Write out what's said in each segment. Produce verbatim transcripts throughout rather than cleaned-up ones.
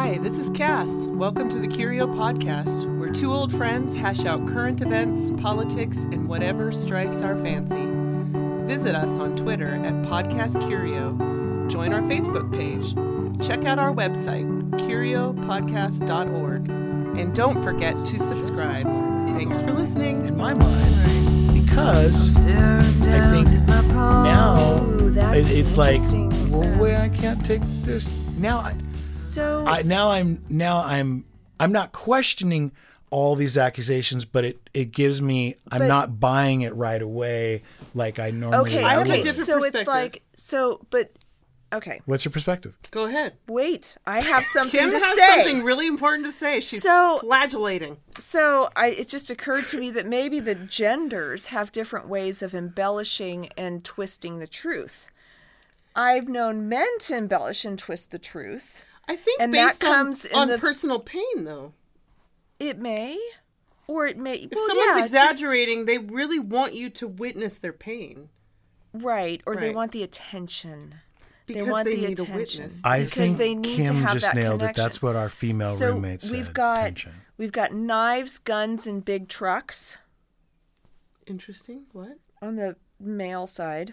Hi, this is Cass. Welcome to the Curio Podcast, where two old friends hash out current events, politics, and whatever strikes our fancy. Visit us on Twitter at Podcast Curio. Join our Facebook page. Check out our website, curio podcast dot org. And don't forget to subscribe. Thanks for listening. In my mind, because I think now it, it's like, well, wait, I can't take this now. I, So I, now I'm now I'm I'm not questioning all these accusations, but it, it gives me I'm But- not buying it right away like I normally okay, I have a okay. would. different So perspective. it's like so, but okay. What's your perspective? Go ahead. Wait, I have something Kim to has say. something really important to say. She's So- flagellating. So I, it just occurred to me that maybe the genders have different ways of embellishing and twisting the truth. I've known men to embellish and twist the truth. I think And that based comes on, in on the- personal pain, though. It may, or it may. If well, someone's yeah, it's just- exaggerating, they really want you to witness their pain. right? Or they Right. want the attention. Because they want they the need a attention. witness. I because think they need Kim to have just that nailed connection. it. That's what our female So roommate said. we've got Tension. we've got knives, guns, and big trucks Interesting. What? on the male side.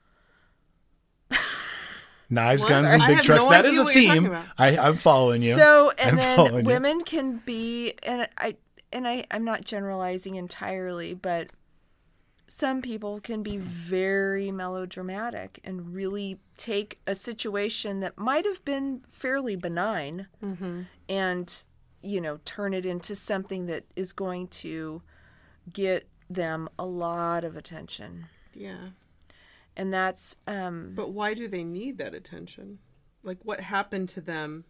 Knives, What? guns, and I big have trucks. no That idea is a what you're talking theme. about. I, I'm following you. So and I'm then following you. women can be, and I and I I'm not generalizing entirely, but some people can be very melodramatic and really take a situation that might have been fairly benign and, you know, turn it into something that is going to get them a lot of attention. Yeah. And that's um But why do they need that attention? Like, what happened to them?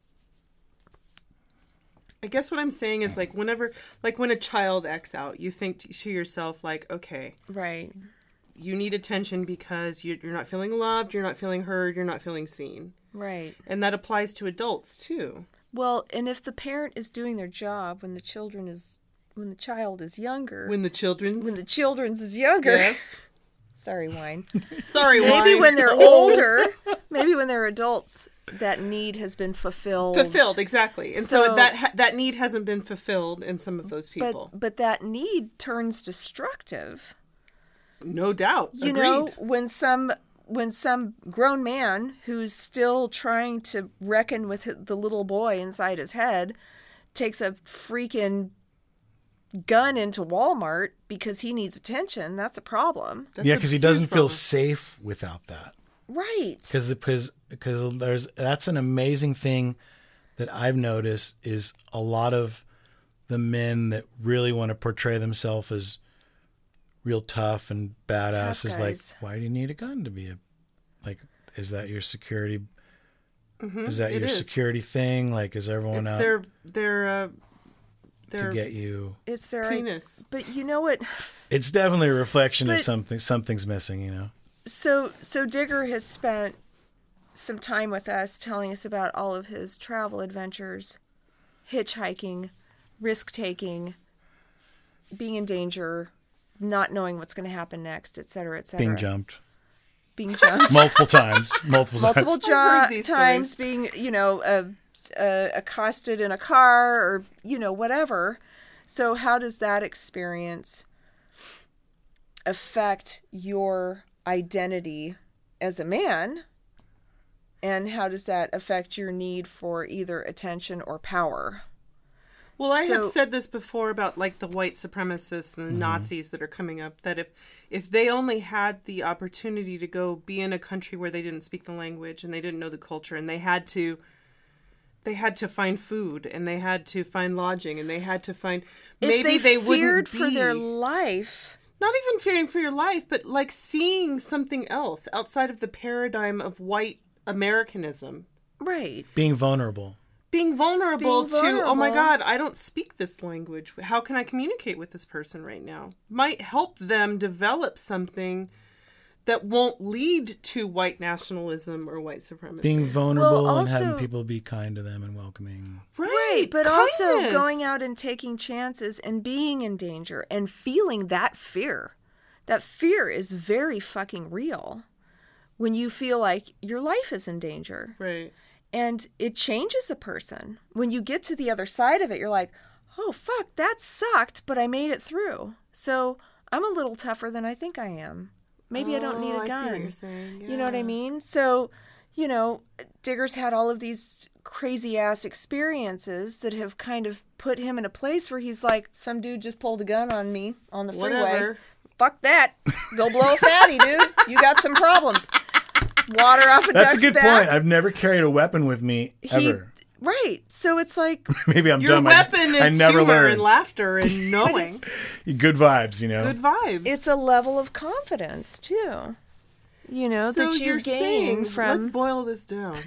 I guess what I'm saying is, like, whenever, like, when a child acts out, you think to, to yourself, like, okay, right. you need attention because you, you're not feeling loved, you're not feeling heard, you're not feeling seen. Right. And that applies to adults, too. Well, and if the parent is doing their job when the children is when the child is younger, When the children's... when the children's is younger. Yes. Sorry, wine. Sorry, Maybe wine. when they're older, maybe when they're adults, that need has been fulfilled. Fulfilled, exactly. And so, So- that ha- that need hasn't been fulfilled in some of those people. But but that need turns destructive. No doubt. You Agreed. know, when some when some grown man who's still trying to reckon with the little boy inside his head takes a freaking gun into Walmart because he needs attention, that's a problem. That's yeah, a because he huge doesn't feel problem. safe without that. Right. Because because because there's that's an amazing thing that I've noticed is a lot of the men that really want to portray themselves as real tough and badass Tough is like, guys. why do you need a gun to be a like? Is that your security? Is that it your is. security thing? Like, is everyone It's out their their uh, their to get you? It's their penis. But you know what? It's definitely a reflection of But- something. Something's missing, you know. So so Digger has spent some time with us telling us about all of his travel adventures, hitchhiking, risk taking, being in danger, not knowing what's going to happen next, et cetera, et cetera. Being jumped Being jumped. multiple times, multiple, Multiple times. I've heard jo- these times being, you know, uh, uh, accosted in a car or, you know, whatever. So how does that experience affect your identity as a man? And how does that affect your need for either attention or power? Well, I have So- said this before about like the white supremacists and the Mm-hmm. Nazis that are coming up, that if if they only had the opportunity to go be in a country where they didn't speak the language and they didn't know the culture and they had to they had to find food and they had to find lodging and they had to find maybe if they, they feared wouldn't for be, their life, not even fearing for your life, but like seeing something else outside of the paradigm of white Americanism. right? Being vulnerable. Being vulnerable Being to, oh my vulnerable. God, I don't speak this language. How can I communicate with this person right now? Might help them develop something that won't lead to white nationalism or white supremacy. Being vulnerable Well, and having also- people be kind to them and welcoming. right, But also kindness. going out and taking chances and being in danger and feeling that fear. That fear is very fucking real when you feel like your life is in danger. Right. And it changes a person. When you get to the other side of it, you're like, oh, fuck, that sucked, but I made it through. So I'm a little tougher than I think I am. Maybe oh, I don't need a I gun. see what you're saying. Yeah. You know what I mean? So, you know, Digger's had all of these crazy ass experiences that have kind of put him in a place where he's like, some dude just pulled a gun on me on the freeway. Whatever. Fuck that. Go blow a fatty, dude. You got some problems. Water off a That's duck's a good back. point. I've never carried a weapon with me ever. He, right. So it's like, Maybe I'm Your dumb. I, just, weapon I is never humor learned. and laughter and knowing. Good vibes, you know. Good vibes. it's a level of confidence too. You know, so that you you're gain saying, from. let's boil this down.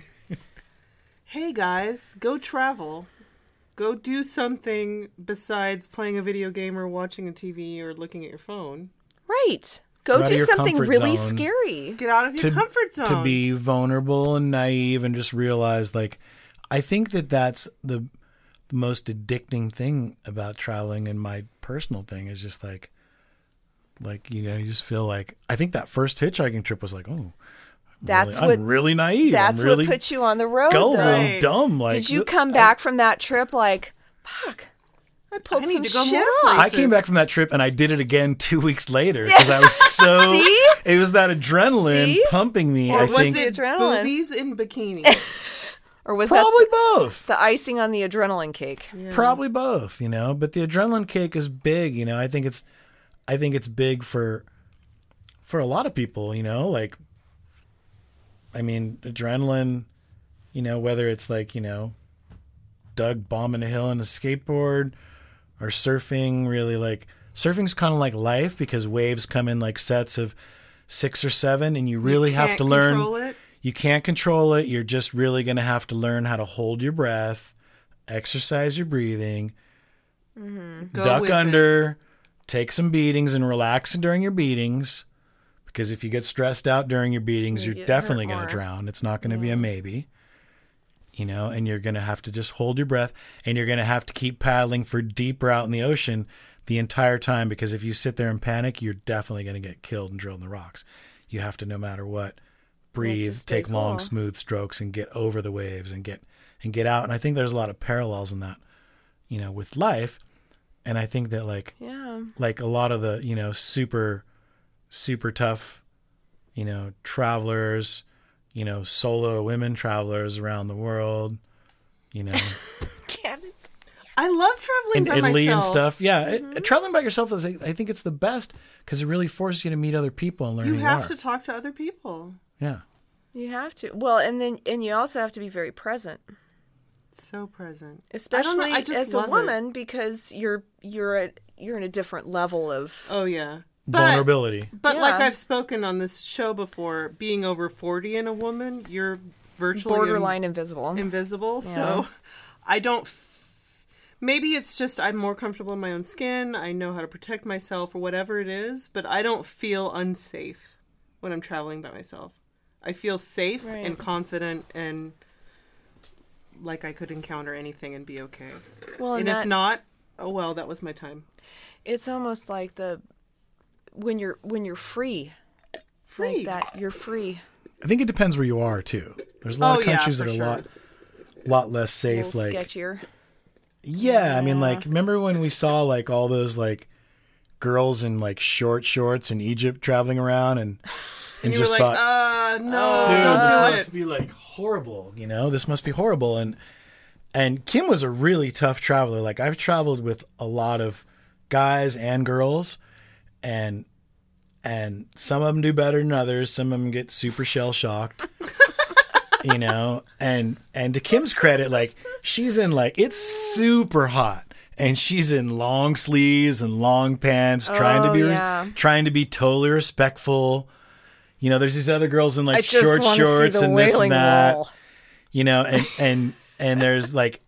Hey guys, go travel. Go do something besides playing a video game or watching a T V or looking at your phone. Right. Go Get out do of your something comfort really zone. scary. Get out of your to, comfort zone. to be vulnerable and naive and just realize, like, I think that that's the, the most addicting thing about traveling, and my personal thing is just like, like, you know, you just feel like, I think that first hitchhiking trip was like, oh, I'm That's really, what I'm really naive. That's I'm really what put you on the road, gullible though. and Right. dumb. Like, Did you th- come I- back from that trip like, fuck, I pulled I need some to go shit more off? I came back from that trip and I did it again two weeks later because I was so. See? It was that adrenaline See? pumping me. Or I was think it adrenaline. boobies in bikinis? Or was probably that both. the icing on the adrenaline cake? Yeah. Probably both. You know, but the adrenaline cake is big. You know, I think it's, I think it's big for, for a lot of people. You know, like, I mean, adrenaline. You know, whether it's like, you know, Doug bombing a hill on a skateboard, or surfing. Really, like surfing's kind of like life because waves come in like sets of six or seven, and you really You have can't to learn. control it. You can't control it. You're just really going to have to learn how to hold your breath, exercise your breathing, Go duck with it. under, take some beatings, and relax during your beatings. Because if you get stressed out during your beatings, You you're get hurt definitely going to more. drown. It's not going to be a maybe. You know, and you're going to have to just hold your breath, and you're going to have to keep paddling for deeper out in the ocean the entire time. Because if you sit there and panic, you're definitely going to get killed and drilled in the rocks. You have to, no matter what, breathe, stay take long, cool. smooth strokes, and get over the waves and get and get out. And I think there's a lot of parallels in that, you know, with life. And I think that like Yeah. like a lot of the, you know, super super tough, you know, travelers, you know, solo women travelers around the world, you know, Yes. I love traveling in by Italy myself. and stuff. Yeah, it- traveling by yourself is, I think it's the best because it really forces you to meet other people and learn You who you have are. to talk to other people. Yeah. You have to. Well, and then and you also have to be very present, So present. especially I just as a love it. woman, because you're you're at you're in a different level of. Oh yeah. But, Vulnerability. but like Yeah. I've spoken on this show before, being over forty in a woman, you're virtually Borderline invisible. in- invisible. Yeah. So I don't. F- maybe it's just I'm more comfortable in my own skin. I know how to protect myself or whatever it is, but I don't feel unsafe when I'm traveling by myself. I feel safe Right. and confident and like I could encounter anything and be okay. Well, and and if that, not, oh well, that was my time. it's almost like the when you're when you're free, Free. like that. You're free. I think it depends where you are too. There's a lot Oh, of yeah, countries for that are sure. a lot lot less A safe. little Like sketchier. yeah, I mean like remember when we saw like all those like girls in like short shorts in Egypt traveling around and and, And you just were like, thought uh, no, dude, don't this do must it. be like horrible, you know? This must be horrible. And and Kim was a really tough traveler. Like I've traveled with a lot of guys and girls, and and some of them do better than others. Some of them get super shell shocked, you know. And and to Kim's credit, like she's in like it's super hot. And she's in long sleeves and long pants, trying to Oh, be re- yeah. trying to be totally respectful. You know, there's these other girls in I like just short want to shorts see the and this Wailing and that. Wall. You know, and and and there's like,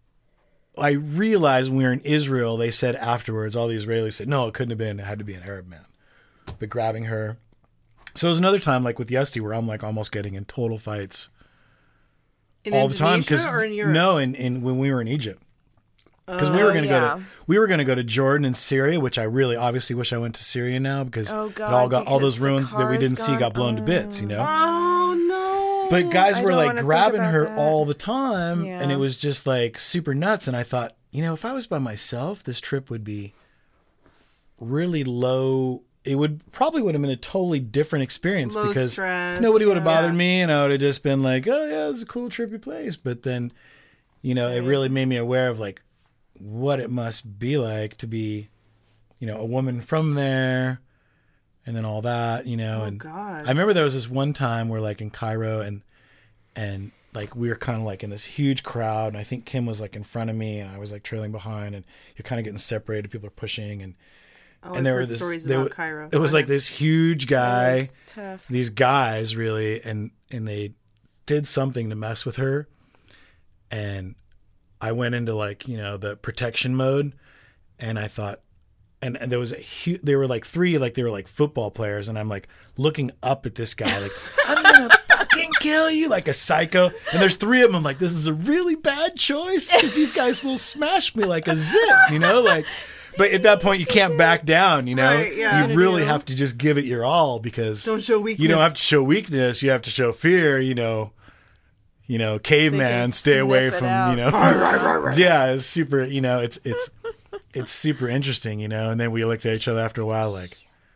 I realized when we were in Israel, they said afterwards, all the Israelis said, no, it couldn't have been. It had to be an Arab man. But grabbing her. So it was another time, like with Yesti, where I'm like almost getting in total fights In all the time Indonesia or in Europe? no, in, in when we were in Egypt. Because we were going to yeah. go to we were going to go to Jordan and Syria, which I really obviously wish I went to Syria now because Oh, it God, all got all because those the ruins that we car's didn't see gone. got blown to bits, you know. Oh no! but guys I were don't like wanna think grabbing about her that. all the time, and Yeah. it was just like super nuts. And I thought, you know, if I was by myself, this trip would be really low. It would probably would have been a totally different experience Low because stress, nobody would have bothered yeah. me, and I would have just been like, oh yeah, it's a cool trippy place. But then, you know, it really made me aware of like what it must be like to be, you know, a woman from there, and then all that, you know. Oh, and God. I remember there was this one time where like in Cairo, and and like we were kind of like in this huge crowd, and I think Kim was like in front of me, and I was like trailing behind, and you're kind of getting separated. People are pushing, and Oh, and I've there heard were this, stories there about wa- Cairo. It was Go like ahead. this huge guy, It's tough. these guys really, and and they did something to mess with her, and I went into like, you know, the protection mode, and I thought, and, and there was a huge, they were like three, like they were like football players, and I'm like looking up at this guy, like I'm gonna fucking kill you, like a psycho, and there's three of them. I'm like, this is a really bad choice because these guys will smash me like a zip, you know, like. But at that point, you can't back down, you know? Right, yeah. You really have to just give it your all because Don't show weakness. you don't have to show weakness. You have to show fear, you know. You know, caveman, stay away sniff it from, out. you know. Yeah, it's super, you know, it's it's it's super interesting, you know. And then we looked at each other after a while like,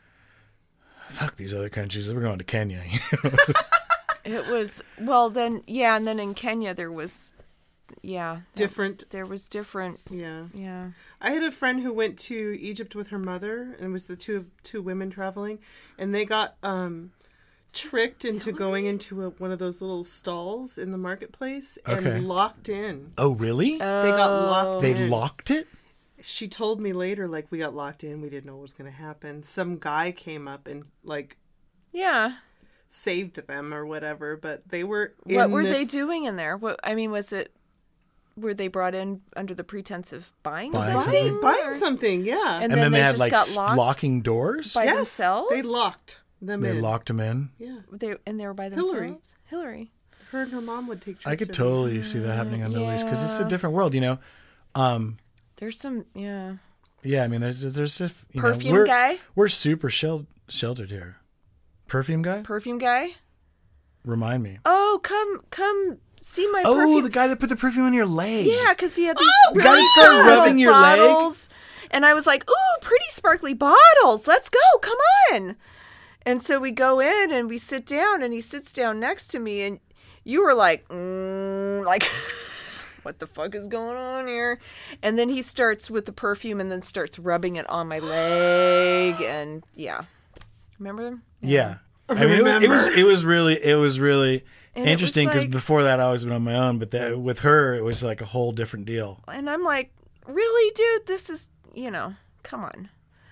fuck these other countries. We're going to Kenya. You know? It was, well, then, yeah, and then in Kenya there was, yeah. Different. There was different, Yeah. yeah. I had a friend who went to Egypt with her mother, and it was the two two women traveling, and they got um, tricked into going into a, one of those little stalls in the marketplace and Okay. locked in. Oh, really? They got locked they in. locked it? She told me later, like, we got locked in. We didn't know what was going to happen. Some guy came up and, like, Yeah. saved them or whatever, but they were in What were this... they doing in there? What, I mean, was it, were they brought in under the pretense of buying, Buying something? something? Buying, buying Or- something, yeah. And, And then, they, they had just like got s- locked locking doors? by yes, themselves? they locked them They in. locked them in? Yeah. They, and they were by themselves? Hillary. Hillary. Her and her mom would take trips. I could every- totally see that happening in the Middle East because it's a Yeah. different world, you know. Um, There's some, yeah. yeah, I mean, there's there's just you Perfume know, we're, guy? We're super shel- sheltered here. Perfume guy? Perfume guy? Remind me. Oh, come, come see my Oh, perfume. the guy that put the perfume on your leg. Yeah, because he had these the guy really that started cool rubbing your leg? bottles. And I was like, ooh, pretty sparkly bottles. Let's go. Come on. And so we go in and we sit down and he sits down next to me and you were like, mm, like, what the fuck is going on here? And then he starts with the perfume and then starts rubbing it on my leg. And yeah. Remember him? Yeah. I mean, it was, it was it was really it was really And it was interesting because like- before that I always been on my own, but that, with her it was like a whole different deal. And I'm like, really, dude? This is, you know, come on.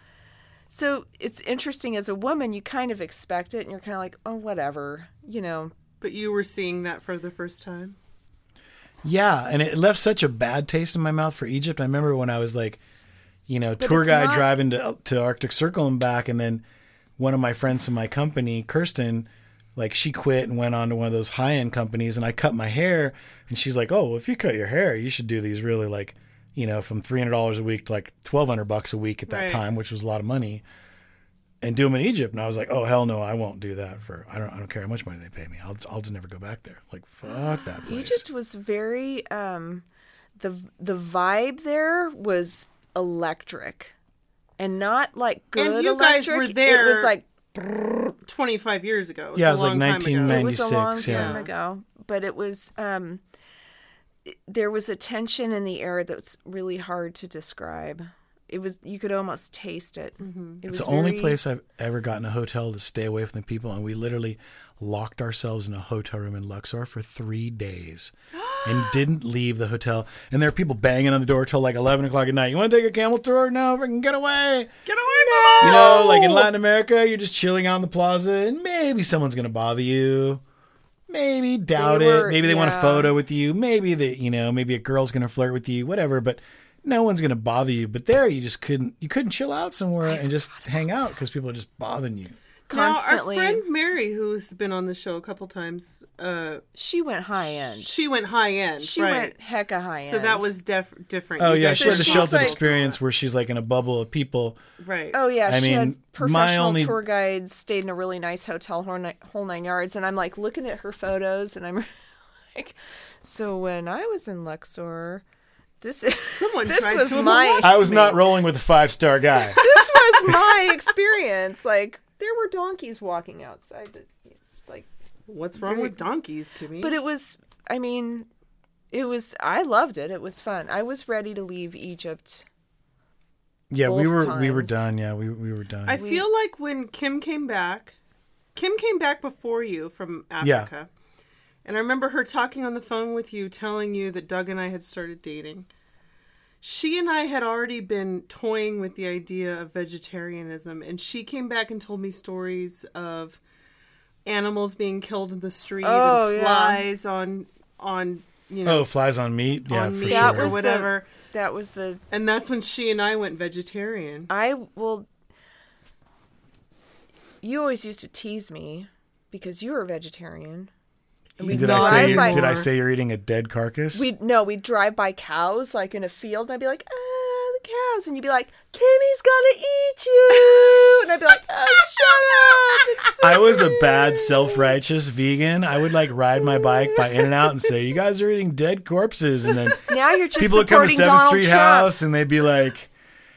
So it's interesting as a woman, you kind of expect it and you're kind of like, oh, whatever, you know. But you were seeing that for the first time? Yeah, and it left such a bad taste in my mouth for Egypt. I remember when I was like, you know, But tour it's guide not- driving to to Arctic Circle and back, and then one of my friends from my company, Kirsten, like she quit and went on to one of those high end companies, and I cut my hair, and she's like, "Oh, well, if you cut your hair, you should do these really like, you know, from three hundred dollars a week to like twelve hundred bucks a week at that Right. time, which was a lot of money." And do them in Egypt, and I was like, "Oh hell no, I won't do that for. I don't. I don't care how much money they pay me. I'll. I'll just never go back there. Like fuck that place." Egypt was very, um, the the vibe there was electric. And not like good And you guys electric. were there- It was like, twenty-five years ago. Yeah, a it was like long time ago. nineteen it was a long ninety-six, time yeah. ago. But it was, um, it- there was a tension in the air that's really hard to describe. It was, you could almost taste it. Mm-hmm. It It's was the only very- place I've ever gotten a hotel to stay away from the people, and we literally locked ourselves in a hotel room in Luxor for three days and didn't leave the hotel. And there are people banging on the door till like eleven o'clock at night. You want to take a camel tour? No, freaking get away. Get away from You know, like in Latin America, you're just chilling out in the plaza, and maybe someone's going to bother you. Maybe doubt They were- it. Maybe they want a yeah. photo with you. Maybe they, you know, maybe a girl's going to flirt with you. Whatever, but no one's going to bother you. But there, you just couldn't. You couldn't chill out somewhere and just hang out because people are just bothering you. constantly. Now, our friend Mary, who's been on the show a couple times, uh, she went high end. She went high end. She right. went hecka high end. So that was def- different. Oh You yeah, guys she had were the she's sheltered like- experience where she's like in a bubble of people. Right. Oh yeah, I she mean, had my professional only- tour guides, stayed in a really nice hotel, whole nine, whole nine yards, and I'm like looking at her photos, and I'm like, so when I was in Luxor, this Someone this tried was to my molest I was me. not rolling with a five star guy. this was my experience. Like there were donkeys walking outside. The, like, What's wrong Very- with donkeys, Kimmy? but it was. I mean, it was. I loved it. It was fun. I was ready to leave Egypt. Yeah, we Both were we were times. done. Yeah, we we were done. I feel like when Kim came back, Kim came back before you from Africa. And I remember her talking on the phone with you, telling you that Doug and I had started dating. She and I had already been toying with the idea of vegetarianism. And she came back and told me stories of animals being killed in the street Oh, and yeah. flies on, on you know, Oh, flies on meat. Yeah, on for meat sure. That or was the- whatever. That was the. And that's when she and I went vegetarian. I will. You always used to tease me because you were a vegetarian. And He's we'd Did I not say drive you, by- did I say you're eating a dead carcass? We no, we'd drive by cows like in a field, and I'd be like, ah, the cows, and you'd be like, Kimmy's gonna eat you, and I'd be like, oh, shut up. It's so I was a rude." bad self-righteous vegan. I would like ride my bike by In and Out and say, "You guys are eating dead corpses," and then Now you're just people would come to supporting Seventh Donald Street Trump. House and they'd be like,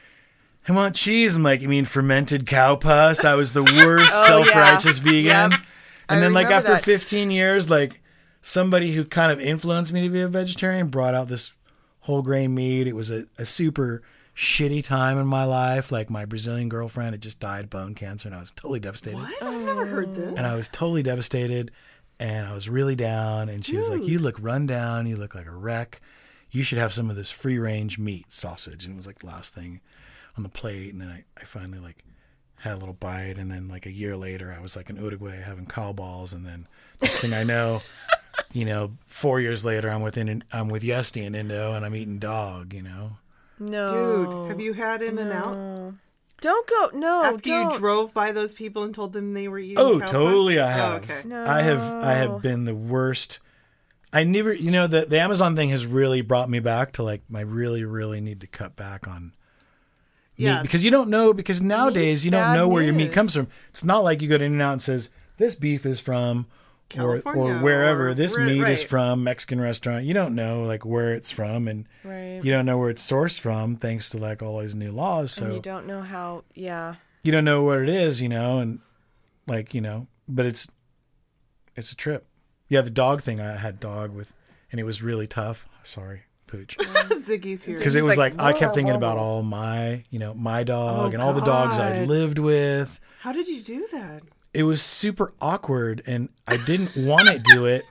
"I want cheese." I'm like, "You mean fermented cow pus?" I was the worst Oh, self-righteous yeah. vegan. Yep. I And then like remember after that. fifteen years, like somebody who kind of influenced me to be a vegetarian brought out this whole grain meat. It was a, a super shitty time in my life. Like my Brazilian girlfriend had just died of bone cancer and I was totally devastated. What? I've never heard this. And I was totally devastated and I was really down. And she was like, "You look run down. You look like a wreck. You should have some of this free range meat sausage." And it was like the last thing on the plate. And then I, I finally like had a little bite. And then like a year later, I was like in Uruguay having cow balls. And then next thing I know, you know, four years later, I'm with, in, I'm with Yesti in Indo and I'm eating dog, you know. No, Dude, have you had In and Out? No. Don't go. No, After don't. you drove by those people and told them they were eating Oh, cow totally. pus? I have. Oh, okay. No. I have. I have been the worst. I never. You know, the the Amazon thing has really brought me back to like I really, really need to cut back on meat Yeah. because you don't know. Because nowadays you don't bad know where your meat news. comes from. It's not like you go to In and Out and says this beef is from. Or, California or wherever or this where- meat is right. from, Mexican restaurant. You don't know like where it's from, and Right. you don't know where it's sourced from, thanks to like all these new laws. So And you don't know how. Yeah. you don't know what it is, you know, and like, you know, but it's it's a trip. Yeah, the dog thing, I had dog with, and it was really tough. Sorry, Pooch. Ziggy's here. Because it He's was like, like, I kept thinking "Whoa, about whoa." all my, you know, my dog Oh, and all the dogs I God. lived with. How did you do that? It was super awkward, and I didn't want to do it.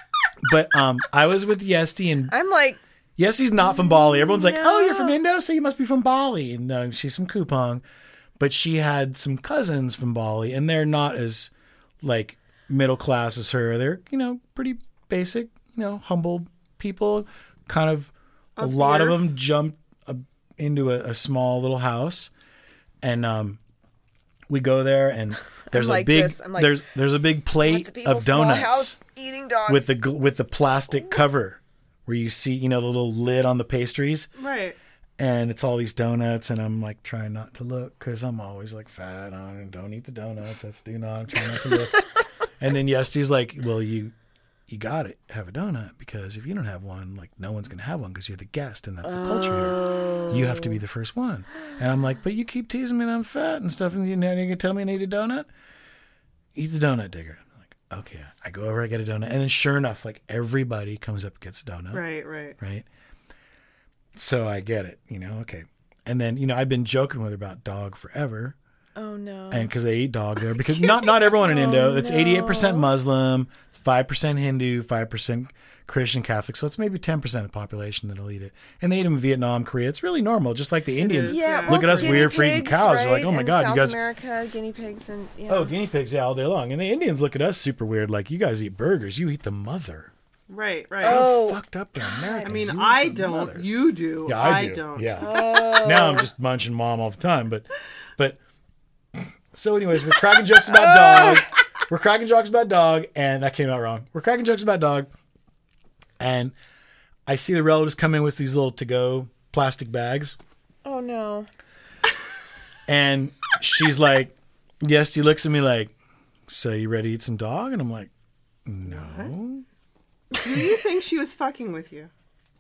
But um, I was with Yesti, and I'm like, Yesti's not from Bali. Everyone's like, "Oh, you're No. from Indo, so you must be from Bali." And uh, she's from Kupang, but she had some cousins from Bali, and they're not as like middle class as her. They're, you know, pretty basic, you know, humble people. Kind of a Of the lot of earth. them jumped uh, into a, a small little house, and um, we go there, and there's like a big this. I'm like, there's there's a big plate of donuts eating dogs. with the gl- with the plastic cover where you see, you know, the little lid on the pastries, Right. and it's all these donuts, and I'm like trying not to look because I'm always like fat. I don't eat the donuts. That's do not. I'm trying not to look. And then Yesti's like, "Well, you you got to have a donut because if you don't have one, like no one's gonna have one because you're the guest, and that's the culture here. You have to be the first one." And I'm like, "But you keep teasing me that I'm fat and stuff, and you now you're gonna tell me I need a donut? Eat the donut, Digger." I'm like, okay. I go over, I get a donut, and then sure enough, like everybody comes up and gets a donut. Right, right. Right. So I get it, you know, okay. And then, you know, I've been joking with her about dog forever. Oh no. And because they eat dog there, because not not everyone in Indo. It's eighty-eight percent Muslim, five percent Hindu, five percent Christian Catholic. So it's maybe ten percent of the population that'll eat it. And they eat them in Vietnam, Korea. It's really normal, just like the Indians. is. yeah, Look well, at us guinea weird for eating pigs, cows. They're like, right? "Oh my And God, you South guys-" America, guinea pigs, and yeah. Oh, guinea pigs, yeah, all day long. And the Indians look at us super weird, like, "You guys eat burgers. You eat the mother." Right, right. Oh, Fucked up the Americans. I mean, You eat I the don't. mothers. You do. Yeah, I, do. don't. Yeah. Oh. Now I'm just munching mom all the time, but, but So anyways, we're cracking jokes about dog. We're cracking jokes about dog, and that came out wrong. We're cracking jokes about dog, and I see the relatives come in with these little to-go plastic bags. Oh, no. And she's like, yes, he looks at me like, so you ready to eat some dog? And I'm like, no. Do you think she was fucking with you?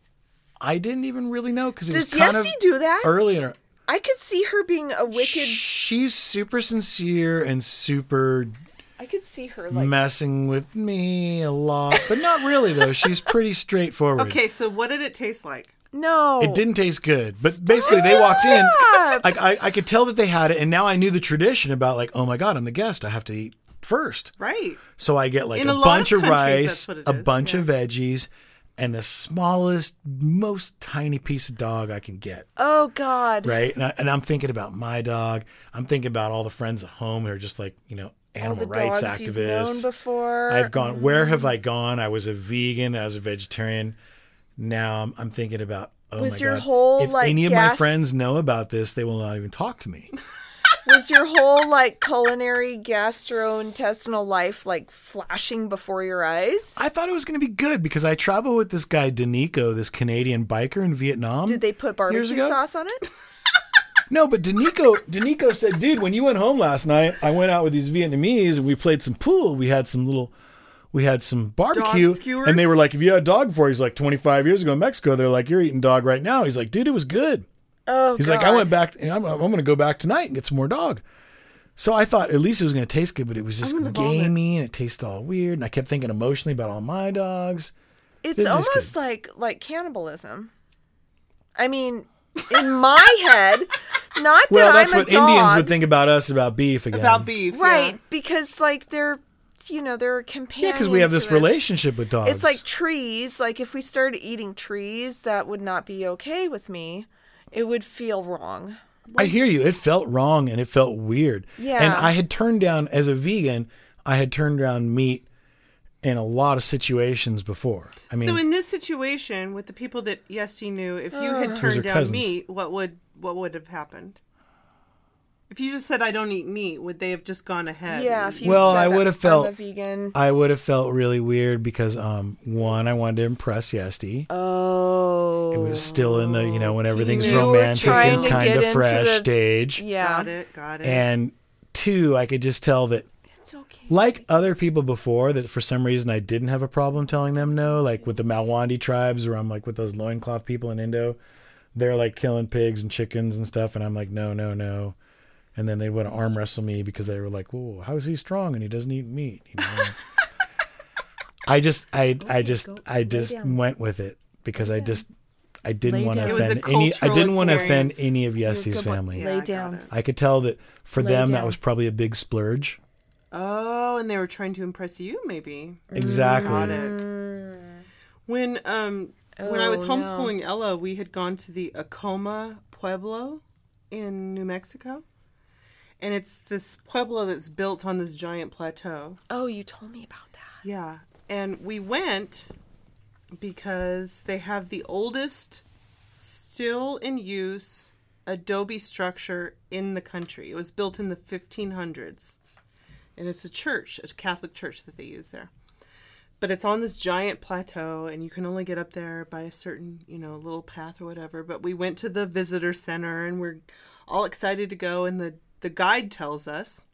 I didn't even really know because it Does was kind Yesty of do that? earlier. I could see her being a wicked... She's super sincere and super I could see her like... messing with me a lot, but not really though. She's pretty straightforward. Okay, so what did it taste like? No. It didn't taste good, but basically they walked in. Like I, I could tell that they had it, and now I knew the tradition about like, oh my god, I'm the guest, I have to eat first. Right. So I get like In a, a lot bunch of of countries, rice, that's what it a is, bunch yeah. of veggies, and the smallest, most tiny piece of dog I can get. Oh, God. Right? And, I, and I'm thinking about my dog. I'm thinking about all the friends at home who are just like, you know, animal All the rights dogs you've known activists. before. I've gone, mm-hmm. Where have I gone? I was a vegan, I was a vegetarian. Now I'm, I'm thinking about, oh Was my your God. whole, if like, any of my gas- friends know about this, they will not even talk to me. Was your whole, like, culinary gastrointestinal life, like, flashing before your eyes? I thought it was going to be good because I traveled with this guy, Danico, this Canadian biker in Vietnam. Did they put years barbecue ago. sauce on it? No, but Danico, Danico said, dude, when you went home last night, I went out with these Vietnamese and we played some pool. We had some little, we had some barbecue. Dog skewers? And they were like, if you had dog before, he's like, twenty-five years ago in Mexico, they're like, you're eating dog right now. He's like, dude, it was good. Oh, He's God. like, I went back, I'm, I'm going to go back tonight and get some more dog. So I thought at least it was going to taste good, but it was just I'm gonna vomit. gamey and it tasted all weird. And I kept thinking emotionally about all my dogs. It's Didn't taste almost good. like like cannibalism. I mean, in my head, not that Well, that's I'm a what dog, Indians would think about us about beef again. About beef. right? Yeah. Because like they're, you know, they're a companion. Yeah, because we have to this us. relationship with dogs. It's like trees. Like if we started eating trees, that would not be okay with me. It would feel wrong. I hear you. It felt wrong and it felt weird. Yeah. And I had turned down, as a vegan, I had turned down meat in a lot of situations before. I mean, so in this situation with the people that Yesty knew, if you had Those are turned down cousins. meat, what would what would have happened? If you just said I don't eat meat, would they have just gone ahead? Yeah. and- If you Well, said I would have felt- I'm a vegan. I would have felt really weird because, um, one, I wanted to impress Yesty. Oh. It was still in the, you know, when everything's You were romantic trying and to kind get of into fresh the- stage. Yeah. Got it. Got it. And two, I could just tell that, It's okay. like other people before, that for some reason I didn't have a problem telling them no, like with the Malwandi tribes, where I'm like with those loincloth people in Indo, they're like killing pigs and chickens and stuff, and I'm like, no, no, no. And then they would arm wrestle me because they were like, whoa, how is he strong and he doesn't eat meat? You know? I just, I, I just, go- I lay just down. went with it because I just, I didn't Lay want to down. It was a offend any, I cultural didn't want to offend experience. any of You're a Yesti's good boy. family. Yeah, Lay I got down. it. I could tell that for Lay them that down. was probably a big splurge. Oh, and they were trying to impress you, maybe. Exactly. Got it. When um when I was Oh, no. homeschooling Ella, we had gone to the Acoma Pueblo in New Mexico. And it's this pueblo that's built on this giant plateau. Oh, you told me about that. Yeah. And we went because they have the oldest still in use adobe structure in the country. It was built in the fifteen hundreds. And it's a church, a Catholic church that they use there. But it's on this giant plateau, and you can only get up there by a certain, you know, little path or whatever. But we went to the visitor center, and we're all excited to go, and the, the guide tells us,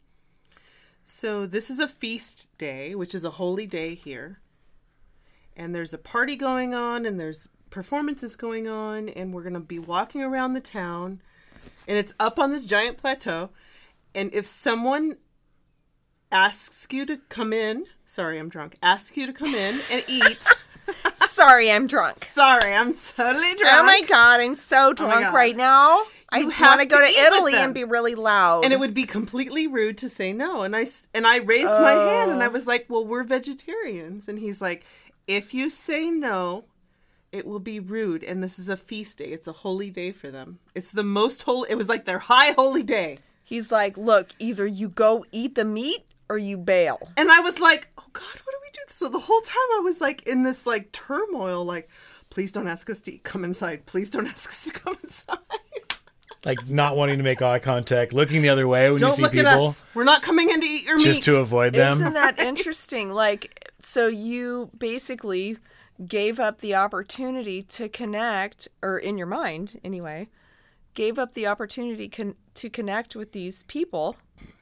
so this is a feast day, which is a holy day here. And there's a party going on, and there's performances going on, and we're going to be walking around the town, and it's up on this giant plateau. And if someone asks you to come in, sorry, I'm drunk, asks you to come in and eat. Sorry, I'm drunk. Sorry, I'm totally drunk. Oh my God, I'm so drunk God. right now. I You want have to go to to eat with Italy them. and be really loud. And it would be completely rude to say no. And I, s- and I raised my hand and I was like, well, we're vegetarians. And he's like, if you say no, it will be rude. And this is a feast day. It's a holy day for them. It's the most holy. It was like their high holy day. He's like, look, either you go eat the meat or you bail. And I was like, oh God, what do we do? So the whole time I was like in this like turmoil, like, please don't ask us to come inside. Please don't ask us to come inside. like not wanting to make eye contact, looking the other way when Don't you see look people. at us. We're not coming in to eat your meat. Just to avoid them. Isn't that interesting? Like, so you basically gave up the opportunity to connect, or in your mind anyway, gave up the opportunity con- to connect with these people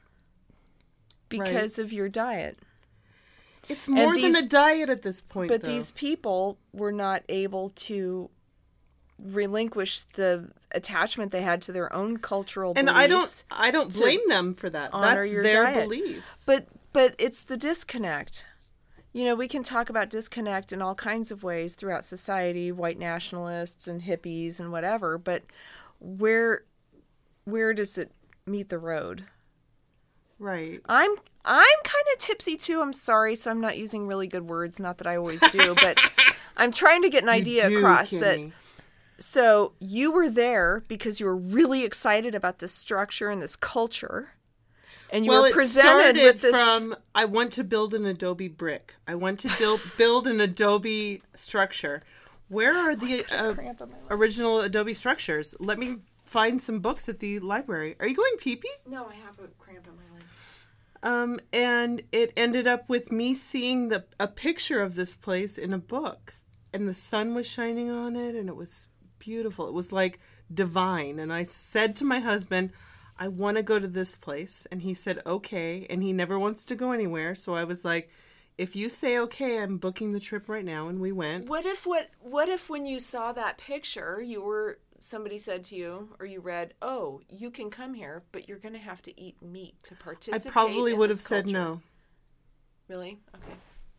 because Right. of your diet. It's more And than these- a diet at this point, But though. these people were not able to relinquish the attachment they had to their own cultural and beliefs. I don't, I don't to blame them for that. honor That's your their diet. beliefs. But but it's the disconnect. You know, we can talk about disconnect in all kinds of ways throughout society, white nationalists and hippies and whatever, but where where does it meet the road? Right. I'm I'm kind of tipsy too. I'm sorry, so I'm not using really good words, not that I always do, but I'm trying to get an idea You do, across that. Kimmy. So you were there because you were really excited about this structure and this culture. And you well, were it presented started with this from I want to build an Adobe brick. I want to dil- build an Adobe structure. Where are the uh, cramp in my leg. original Adobe structures? Let me find some books at the library. Are you going pee-pee? No, I have a cramp in my leg. Um, and it ended up with me seeing the a picture of this place in a book, and the sun was shining on it, and it was beautiful. It was like divine. And I said to my husband, I want to go to this place. And he said, okay. And he never wants to go anywhere. So I was like, if you say okay, I'm booking the trip right now. And we went. What if what what if when you saw that picture, you were somebody said to you or you read, "Oh, you can come here, but you're going to have to eat meat to I participate." probably in would have this said culture." no. Really? Okay.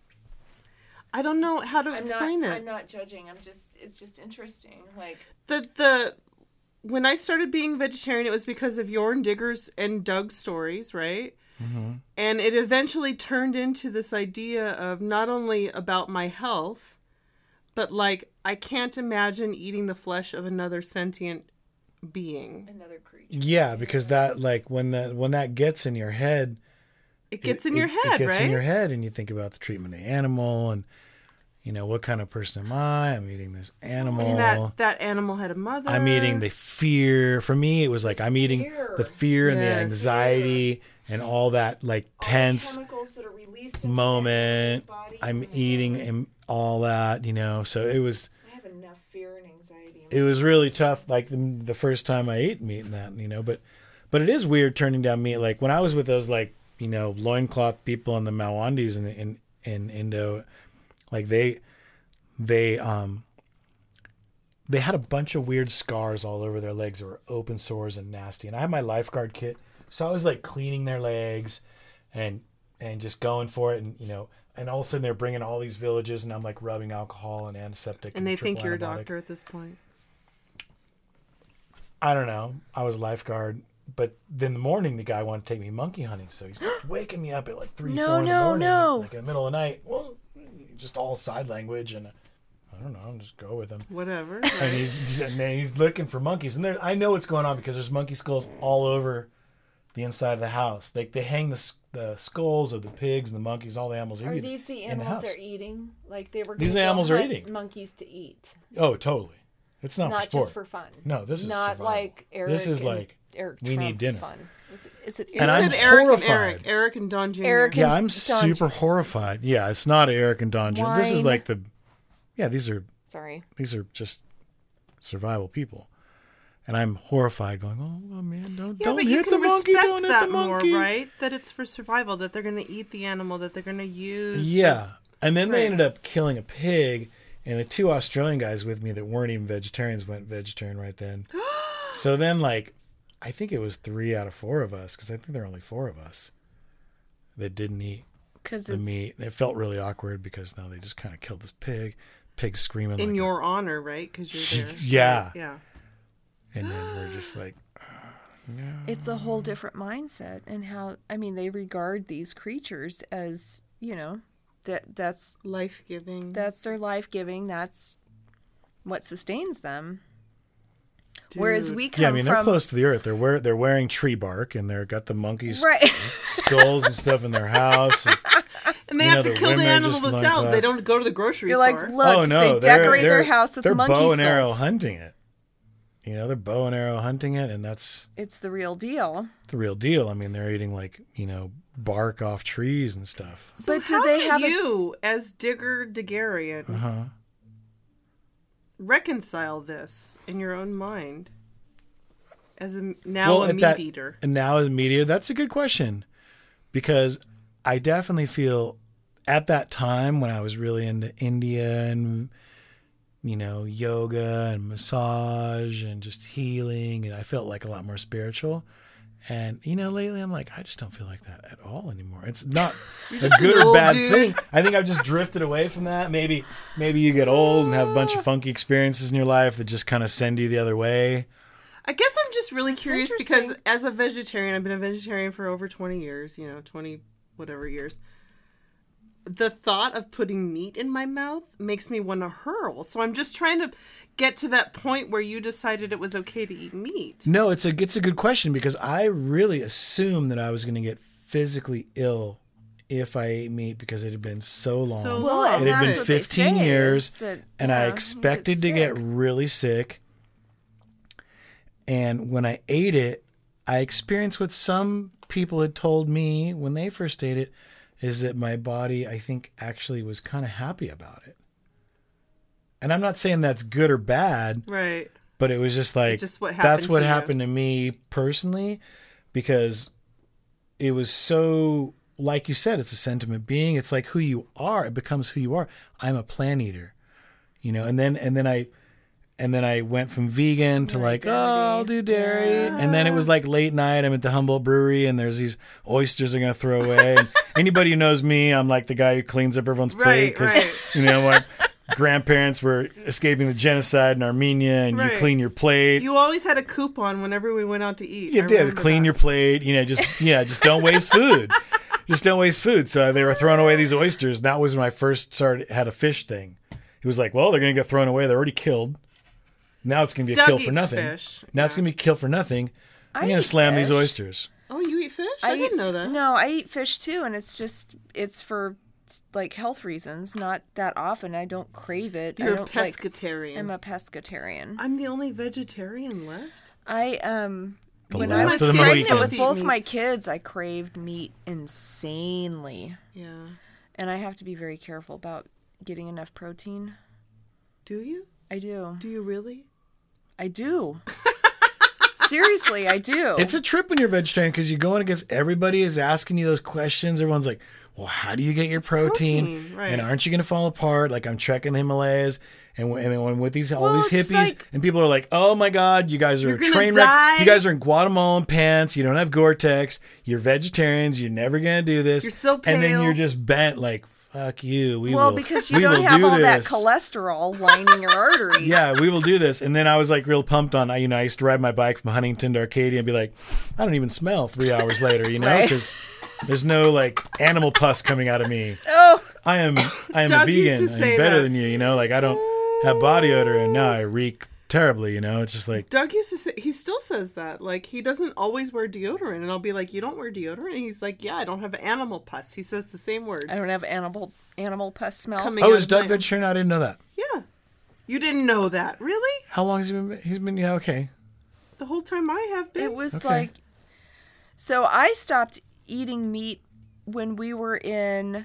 I don't know how to I'm explain not it. I'm not judging. I'm just it's just interesting. Like the the when I started being vegetarian, it was because of Jorn Digger's and Doug's stories, right? Mm-hmm. And it eventually turned into this idea of not only about my health, but like I can't imagine eating the flesh of another sentient being. another creature. Yeah, because that like when that when that gets in your head, It gets it- in your it- head, It gets right? in your head, and you think about the treatment of the animal, and you know what kind of person am I? I'm eating this animal. And that that animal had a mother. I'm eating the fear. For me, it was like I'm eating Fear. the fear and the Yes. anxiety and all that like tense chemicals that are released into moment. the body. I'm eating and all that, you know. So it was I have enough fear and anxiety. it was really tough. Like the, the first time I ate meat and that, you know. But but it is weird turning down meat. Like when I was with those like you know loincloth people in the Mawandis in in in Indo, like they they um they had a bunch of weird scars all over their legs that were open sores and nasty. And I had my lifeguard kit, so I was like cleaning their legs and and just going for it. And you know, and all of a sudden they're bringing all these villages, and I'm like rubbing alcohol and antiseptic. And they triple think you're a antibiotic. doctor at this point. I don't know. I was a lifeguard. But then in the morning, the guy wanted to take me monkey hunting. So he's waking me up at like three, No, four in the no, morning. no. Like in the middle of the night. Well, just all side language. And I don't know. I'll just go with him. Whatever. And he's and then he's looking for monkeys. And there, I know what's going on because there's monkey skulls all over the inside of the house. Like they hang the s- the skulls of the pigs and the monkeys, all the animals. Are eating these the in the animals house. they're eating? Like they were These gonna go animals are hunt eating. monkeys to eat, Oh, totally. It's not, not for sport. just for fun. No, this is not survival. like Eric. This is and like Eric we need Trump dinner. Fun. Is it? Is it You And said I'm Eric horrified. and Eric. Eric and Don Junior Eric Yeah, I'm Don super horrified. Yeah, it's not Eric and Don. Jun- This is Wine. like the, yeah, these are Sorry. these are just survival people, and I'm horrified. Going, oh, well, man, don't Yeah, don't but hit you the can monkey, respect don't hit that the more, monkey. right? That it's for survival. That they're going to eat the animal. That they're going to use. Yeah, and then they Right. ended up killing a pig, and the two Australian guys with me that weren't even vegetarians went vegetarian right then. So then, like, I think it was three out of four of us, because I think there were only four of us that didn't eat Because the it's meat. It felt really awkward because now they just kind of killed this pig. Pig screaming in like a- your honor, right? Because you're there. Yeah. Right, yeah. and then we're just like, it's a whole different mindset and how I mean they regard these creatures as, you know, that that's Life giving. that's their life giving, that's what sustains them. Whereas we come yeah, I mean from they're close to the earth. They're wear, they're wearing tree bark, and they're got the monkeys' right. skulls and stuff in their house. And, and they you have know, to the kill the women are animal just themselves. They loincloth. don't go to the grocery You're like, store. look, oh no, they they're- decorate they're, their house with they're monkey bow and skulls. arrow hunting it. You know, they're bow and arrow hunting it, and that's It's the real deal. the real deal. I mean, they're eating like, you know, bark off trees and stuff. So But do how they have a- you, as Digger Daguerrean, Uh-huh. reconcile this in your own mind as a now a at meat that- eater? And now as a meat eater, that's a good question. Because I definitely feel at that time when I was really into India and, you know, yoga and massage and just healing, and I felt like a lot more spiritual. And, you know, lately I'm like, I just don't feel like that at all anymore. It's not a just good an or old bad dude. thing. I think I've just drifted away from that. Maybe, maybe you get old and have a bunch of funky experiences in your life that just kind of send you the other way. I guess I'm just really curious because interesting. as a vegetarian, I've been a vegetarian for over twenty years, you know, twenty whatever years. The thought of putting meat in my mouth makes me want to hurl. So I'm just trying to get to that point where you decided it was okay to eat meat. No, it's a it's a good question because I really assumed that I was going to get physically ill if I ate meat because it had been so long. So Well, long. and it had that's been what they fifteen say, years, is that, and I yeah, you expected to get sick. really sick. And when I ate it, I experienced what some people had told me when they first ate it, is that my body, I think, actually was kind of happy about it. And I'm not saying that's good or bad, Right. but it was just like, just what that's happened what to you. happened to me personally, because it was so, like you said, it's a sentiment being. It's like who you are. It becomes who you are. I'm a plant eater, you know, and then, and then I, and then I went from vegan to like, oh, I'll do dairy. And then it was like late night. I'm at the Humboldt Brewery and there's these oysters I'm going to throw away. And anybody who knows me, I'm like the guy who cleans up everyone's plate. Right, Because, right. you know, my grandparents were escaping the genocide in Armenia and Right. you clean your plate. You always had a coupon whenever we went out to eat. You I did remember clean that. your plate, you know, just, yeah, just don't waste food. Just don't waste food. So they were throwing away these oysters. And that was when I first started, had a fish thing. It was like, well, they're going to get thrown away. They're already killed. Now it's going to be a Doug kill for eats nothing. fish. Now it's Yeah. going to be kill for nothing. I'm I going to eat slam these fish. oysters. Oh, you eat fish? I, didn't eat- know that. No, I eat fish too, and it's just it's for like health reasons. Not that often. I don't crave it. I You're a don't like. pescatarian. I'm a pescatarian. I'm the only vegetarian left. I um. The when I last was of the pregnant Mohicans. with both my Meats. kids, I craved meat insanely, Yeah. and I have to be very careful about getting enough protein. Do you? I do. Do you really? I do. Seriously, I do. It's a trip when you're vegetarian because you're going against everybody is asking you those questions. Everyone's like, well, how do you get your protein? Protein, right. And aren't you going to fall apart? Like I'm trekking the Himalayas. And when, and then when with these all Well, these it's hippies like- and people are like, oh my God, you guys are You're a gonna train die. wreck. You guys are in Guatemalan pants. You don't have Gore-Tex. You're vegetarians. You're never going to do this. You're so And then pale. you're just bent like, fuck you. We well, will, because you we don't will have do all that this. cholesterol lining your arteries. Yeah, we will do this. And then I was like real pumped on, you know, I used to ride my bike from Huntington to Arcadia and be like, I don't even smell three hours later, you know, Right. because there's no like animal pus coming out of me. Oh, I am, I am a Doug used vegan. to I'm say better that. than you, you know, like I don't have body odor and now I reek terribly, you know, it's just like, Doug used to say, he still says that. Like, he doesn't always wear deodorant. And I'll be like, you don't wear deodorant? And he's like, yeah, I don't have animal pus. He says the same words. I don't have animal animal pus smell. Coming oh, out is of Doug my- vegetarian? I didn't know that. Yeah. You didn't know that. Really? How long has he been, he's been, yeah, okay. The whole time I have been. It was Okay. like, so I stopped eating meat when we were in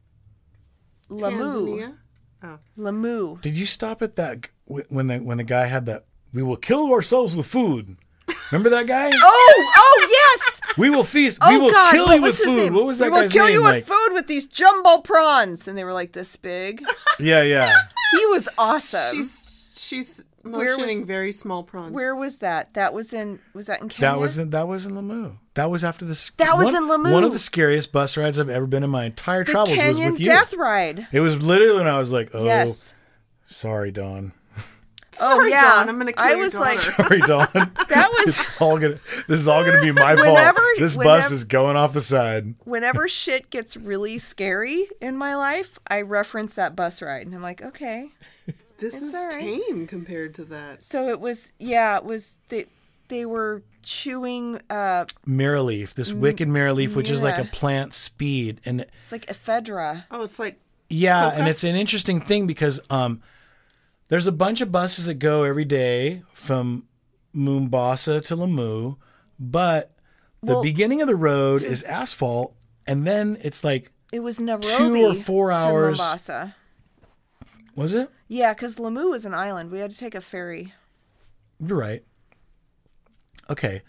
Lamu. Tanzania. Oh. Lamu. Did you stop at that, g- when the, when the guy had that, we will kill ourselves with food. Remember that guy? Oh, oh yes. We will feast. Oh we will God, kill what you was with his food. name? What was that we will guy's kill name? you like, with food with these jumbo prawns, and they were like this big. yeah, yeah. He was awesome. She's, she's Where was- motioning very small prawns. Where was that? That was in. Was that in Kenya? That was in, that was in Lamu. That was after the. sc- That was one, in Lamu. One of the scariest bus rides I've ever been in my entire the travels was Kenyan with you. death ride. It was literally when I was like, "Oh, Yes. sorry, Dawn. Oh Sorry, yeah. Dawn, I'm gonna kill I your was daughter. like, Sorry, Dawn. that was It's all gonna. This is all gonna be my fault. Whenever- This bus whenever- is going off the side." whenever shit gets really scary in my life, I reference that bus ride, and I'm like, okay. This It's is all right. tame compared to that. So it was, yeah, it was. They they were chewing. Uh, Mirror leaf, this wicked mirror leaf, which is like a Mira. plant speed, and it's like ephedra. Oh, it's like yeah, Coca? and it's an interesting thing because um, there's a bunch of buses that go every day from Mombasa to Lamu, but the Well, beginning of the road is asphalt, and then it's like, It was Nairobi Two or four hours. to Mombasa. was it? Yeah, because Lamu is an island. We had to take a ferry. You're right. Okay.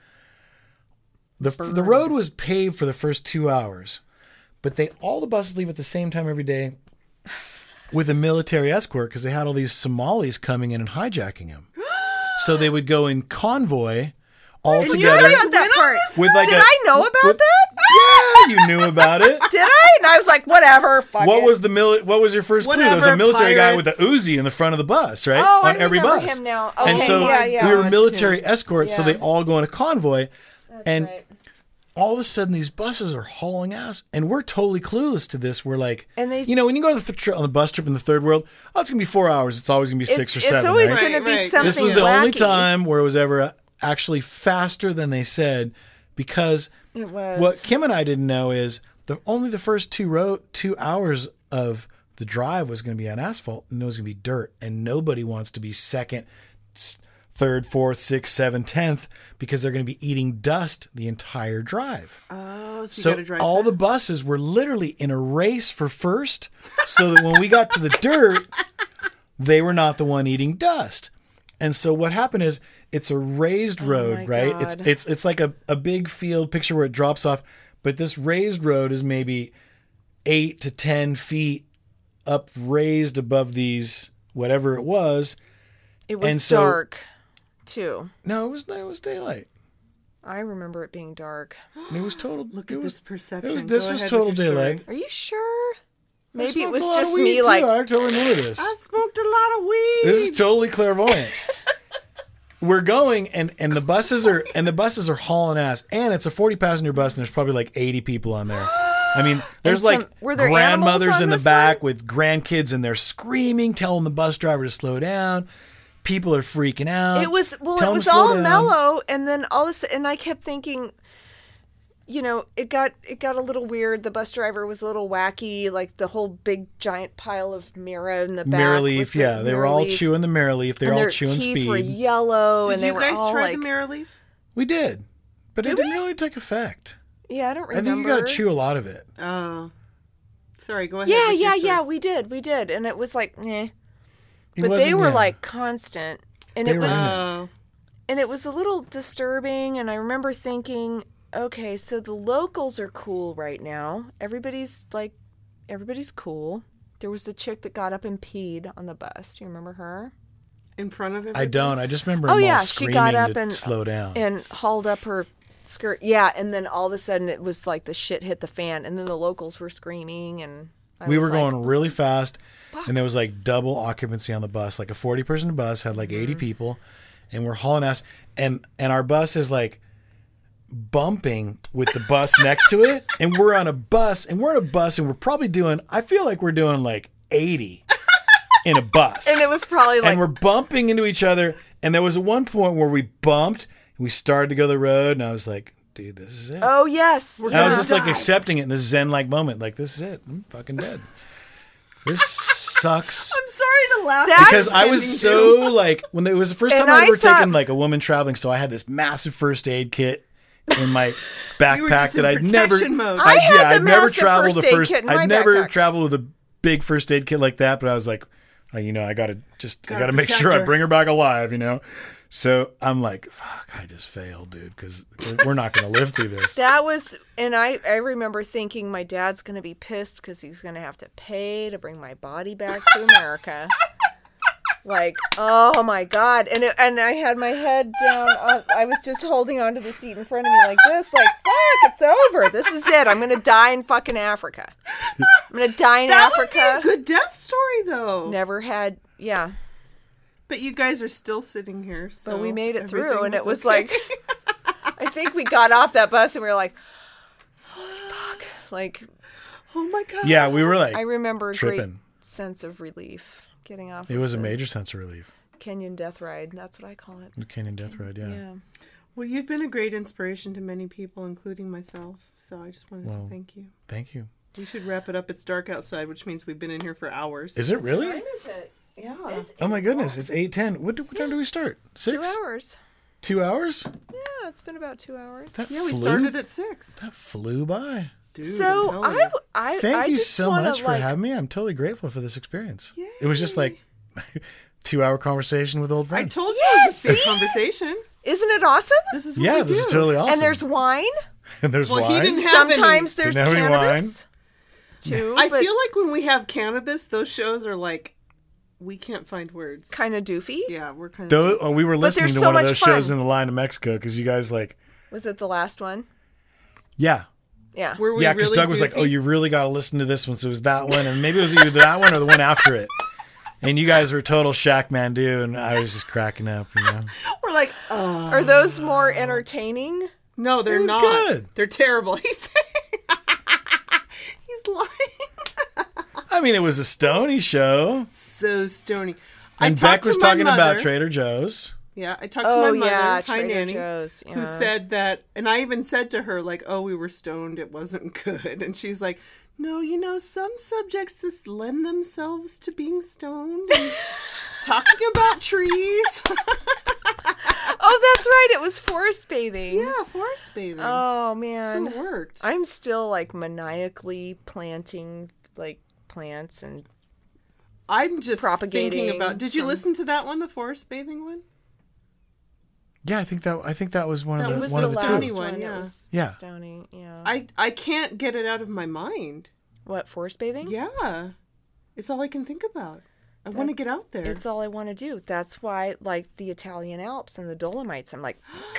The the road was paved for the first two hours, but they all the buses leave at the same time every day with a military escort because they had all these Somalis coming in and hijacking them. So they would go in convoy all You together knew about that part. with like Did a, I know about with- that? Yeah, you knew about it. Did I? And I was like, whatever. Fuck What it. was the mili- What was your first clue? There was a Whatever, military guy with a pirates. Uzi in the front of the bus, right? Oh, I On every remember bus. him now. and Okay, so yeah, yeah. we were God, military escorts, so Yeah. they all go in a convoy, and right. all of a sudden these buses are hauling ass, and we're totally clueless to this. We're like, And they- you know, when you go to the th- on the bus trip in the third world, oh, it's gonna be four hours. It's always gonna be six It's, or it's seven. always right? going to Right, be right. something This was the wacky. only time where it was ever actually faster than they said, because It was. what Kim and I didn't know is the only the first two row two hours of the drive was going to be on asphalt, and it was going to be dirt, and nobody wants to be second, s- third, fourth, sixth, seventh, tenth because they're going to be eating dust the entire drive. Oh, so, you So gotta drive all the fast. buses were literally in a race for first, so that when we got to the dirt, they were not the one eating dust. And so what happened is it's a raised road, my right? It's God. it's it's like a, a big field picture where it drops off, but this raised road is maybe eight to ten feet up raised above these whatever it was. It was and so- dark, too. No, it was no, it was daylight. I remember it being dark. It was total. Look it at was, this perception. it was- Go this was ahead total with your story. daylight. Are you sure? I Maybe it smoked was a lot of just weed, me, too. like, I totally knew this. I smoked a lot of weed. This is totally clairvoyant. We're going, and and the buses are and the buses are hauling ass, and it's a forty passenger bus, and there's probably like eighty people on there. I mean, there's some- like were there grandmothers animals on in the this back one? with grandkids, and they're screaming, telling the bus driver to slow down. People are freaking out. It was well. Tell it 'em was to slow all down. mellow, and then all of a sudden, and I kept thinking, you know, it got it got a little weird. The bus driver was a little wacky, like the whole big giant pile of mirror in the back. Mirror with leaf, the yeah, they were mirror all leaf, chewing the mirror leaf. They were and all their chewing teeth speed. were yellow, Did and they you were guys all try like, the mirror leaf? We did, but it Did didn't we? really take effect. yeah, I don't I remember. think you got to chew a lot of it. Oh, sorry. Go ahead. Yeah, with your yeah, story. yeah. We did, we did, and it was like, eh. It But they wasn't- were yeah. like constant, and They it were was. in it. Oh, And it was a little disturbing, and I remember thinking, okay, so the locals are cool right now. Everybody's like, everybody's cool. There was a chick that got up and peed on the bus. Do you remember her? in front of it. I don't. I just remember Oh, them all yeah, she screaming got up to and- slow down. And hauled up her skirt. Yeah, and then all of a sudden it was like the shit hit the fan, and then the locals were screaming, and I we was were like, going really fast, and there was like double occupancy on the bus. Like a forty person bus had like eighty Mm-hmm. people, and we're hauling ass. And and our bus is like bumping with the bus next to it, and we're on a bus, and we're on a bus, and we're probably doing. I feel like we're doing like eighty in a bus, And it was probably like, and we're bumping into each other. And there was a one point where we bumped, and we started to go the road, and I was like, "Dude, this is it." oh, yes. And I was yeah. just like accepting it in this zen-like moment. Like, this is it. I'm fucking dead. This sucks. I'm sorry to laugh That's- Because I was so like, when it was the first time And I I ever thought- taken like a woman traveling, so I had this massive first aid kit in my You were backpack just in that I'd never, protection mode. I had yeah, the I'd never massive traveled first a aid first, kit in my I'd never backpack. traveled with a big first aid kit like that, but I was like, oh, you know, I gotta just, I Gotta gotta make protect sure I her. bring her back alive, you know? So I'm like, fuck, I just failed, dude, because we're not gonna live through this. That was, and I, I remember thinking my dad's going to be pissed because he's going to have to pay to bring my body back to America. Like, oh my God. And it, and I had my head down. On, I was just holding onto the seat in front of me like this, like, fuck, it's over. This is it. I'm going to die in fucking Africa. I'm going to die in That Africa. would be a good death story, though. Never had, yeah. But you guys are still sitting here, so But we made it through, everything and it was okay. like, I think we got off that bus and we were like, holy fuck. Like, oh my god. Yeah, we were like, I remember a great tripping. sense of relief getting off. It of was a the major sense of relief. Kenyan death ride. That's what I call it. The Canyon Death Ride, yeah. Yeah. Well, you've been a great inspiration to many people, including myself. So I just wanted Well, to thank you. Thank you. We should wrap it up. It's dark outside, which means we've been in here for hours. Is it really? is it? Yeah. Oh my goodness, it's eight ten. What, do- what time do we start? Two Six? hours. Two hours? Yeah, it's been about two hours. That Yeah, we flew, started at six. That flew by. Dude, So I'm telling I, you. w- I, Thank I you just so wanna, much for like, having me. I'm totally grateful for this experience. It was just like two hour conversation with old I friends. told you it would just be a conversation. Isn't it awesome? This is what yeah, we this do. is totally awesome. And there's wine. and there's Well, he wine. didn't have- Sometimes any. there's Didn't have any cannabis. Too. I but feel like when we have cannabis, those shows are like, we can't find words. kind of doofy. Yeah, we're kind of. Though, oh, we were listening there's to so one of much those shows fun. in the line of Mexico because you guys like, Was it the last one? yeah. Yeah. Were we Yeah, because really Doug was like, doofy? "Oh, you really got to listen to this one." So it was that one, and maybe it was either that one or the one after it. And you guys were total Shaq Mandu, and I was just cracking up. You know, We're like, oh. Are those more entertaining? No, they're It was not. good. They're terrible. He's he's lying. I mean, it was a Stony show, So stony. I and talked Beck was to my talking about mother. Trader Joe's. Yeah, I talked to Oh my mother, yeah, hi Trader Nanny, Joe's. who Yeah. said that, and I even said to her like, "Oh, we were stoned; it wasn't good." And she's like, "No, you know, some subjects just lend themselves to being stoned and talking about trees." "Oh, that's right. It was forest bathing." Yeah, forest bathing. Oh so man, it worked. I'm still like maniacally planting like plants and I'm just propagating thinking about. Did you from- listen to that one, the forest bathing one? Yeah, I think that I think that was one That of the was one the of the Stony two. one, It yeah. was Yeah. Stony, yeah. I I can't get it out of my mind. What, forest bathing? Yeah, it's all I can think about. I want to get out there. It's all I want to do. That's why, like the Italian Alps and the Dolomites, I'm like,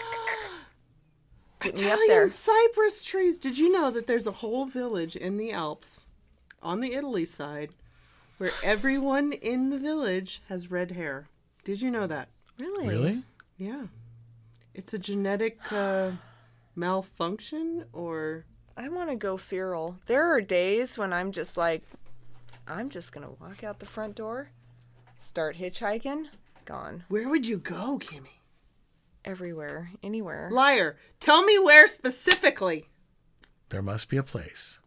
get me up Italian there. cypress trees. Did you know that there's a whole village in the Alps, on the Italy side, where everyone in the village has red hair? Did you know that? Really? Really? Yeah, it's a genetic uh, malfunction, or I want to go feral. There are days when I'm just like, I'm just gonna walk out the front door, start hitchhiking, gone where would you go, Kimmy? everywhere, anywhere. Liar. Tell me where specifically. There must be a place.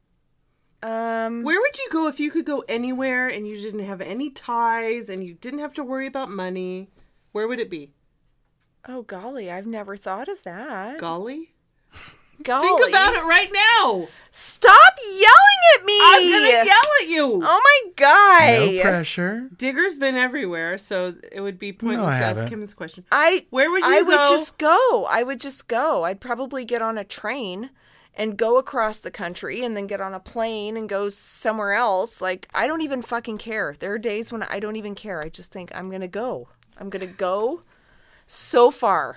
Um, Where would you go if you could go anywhere and you didn't have any ties and you didn't have to worry about money? Where would it be? oh golly, I've never thought of that. Golly? golly, Think about it right now. Stop yelling at me! I'm gonna yell at you. Oh my god! No pressure. Digger's been everywhere, so it would be pointless I to ask haven't. him this question. I Where would you I go? would just go. I would just go. I'd probably get on a train and go across the country and then get on a plane and go somewhere else. Like, I don't even fucking care. There are days when I don't even care. I just think I'm going to go. I'm going to go so far.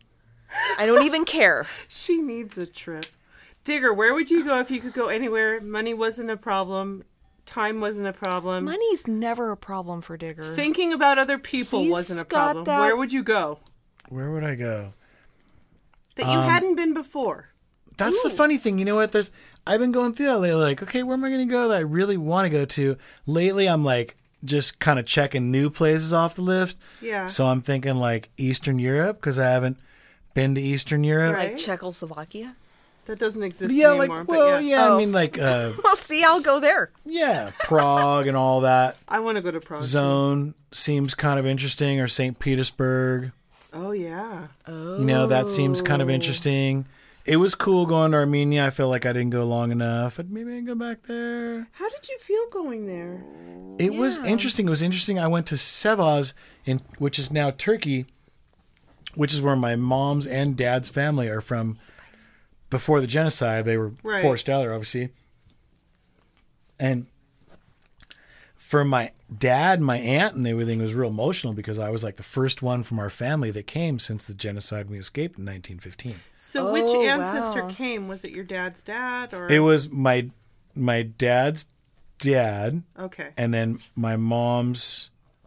I don't even care. She needs a trip. Digger, where would you go if you could go anywhere? Money wasn't a problem. Time wasn't a problem. Money's never a problem for Digger. Thinking about other people He's wasn't a got problem. that- Where would you go Where would I go? that you hadn't been before? That's the funny thing. You know what? There's I've been going through that lately. Like, okay, where am I going to go that I really want to go to? Lately, I'm like just kind of checking new places off the list. Yeah. So I'm thinking like Eastern Europe because I haven't been to Eastern Europe. Right. Like Czechoslovakia. That doesn't exist Yeah, anymore. like but well, yeah. yeah. Oh. I mean, like, uh, Well, see, I'll go there. yeah, Prague and all that. I want to go to Prague. Zone seems kind of interesting, or Saint Petersburg. Oh, yeah. You know, that seems kind of interesting. It was cool going to Armenia. I feel like I didn't go long enough. But maybe I can go back there. How did you feel going there? It was Yeah. interesting. It was interesting. I went to Sevaz, in which is now Turkey, which is where my mom's and dad's family are from. Before the genocide, they were Right. forced out there, obviously. And for my dad, my aunt, and everything, it was real emotional because I was like the first one from our family that came since the genocide. We escaped in nineteen fifteen. So, which Oh, ancestor wow. came? Was it your dad's dad or? It was my my dad's dad, Okay. and then my mom's.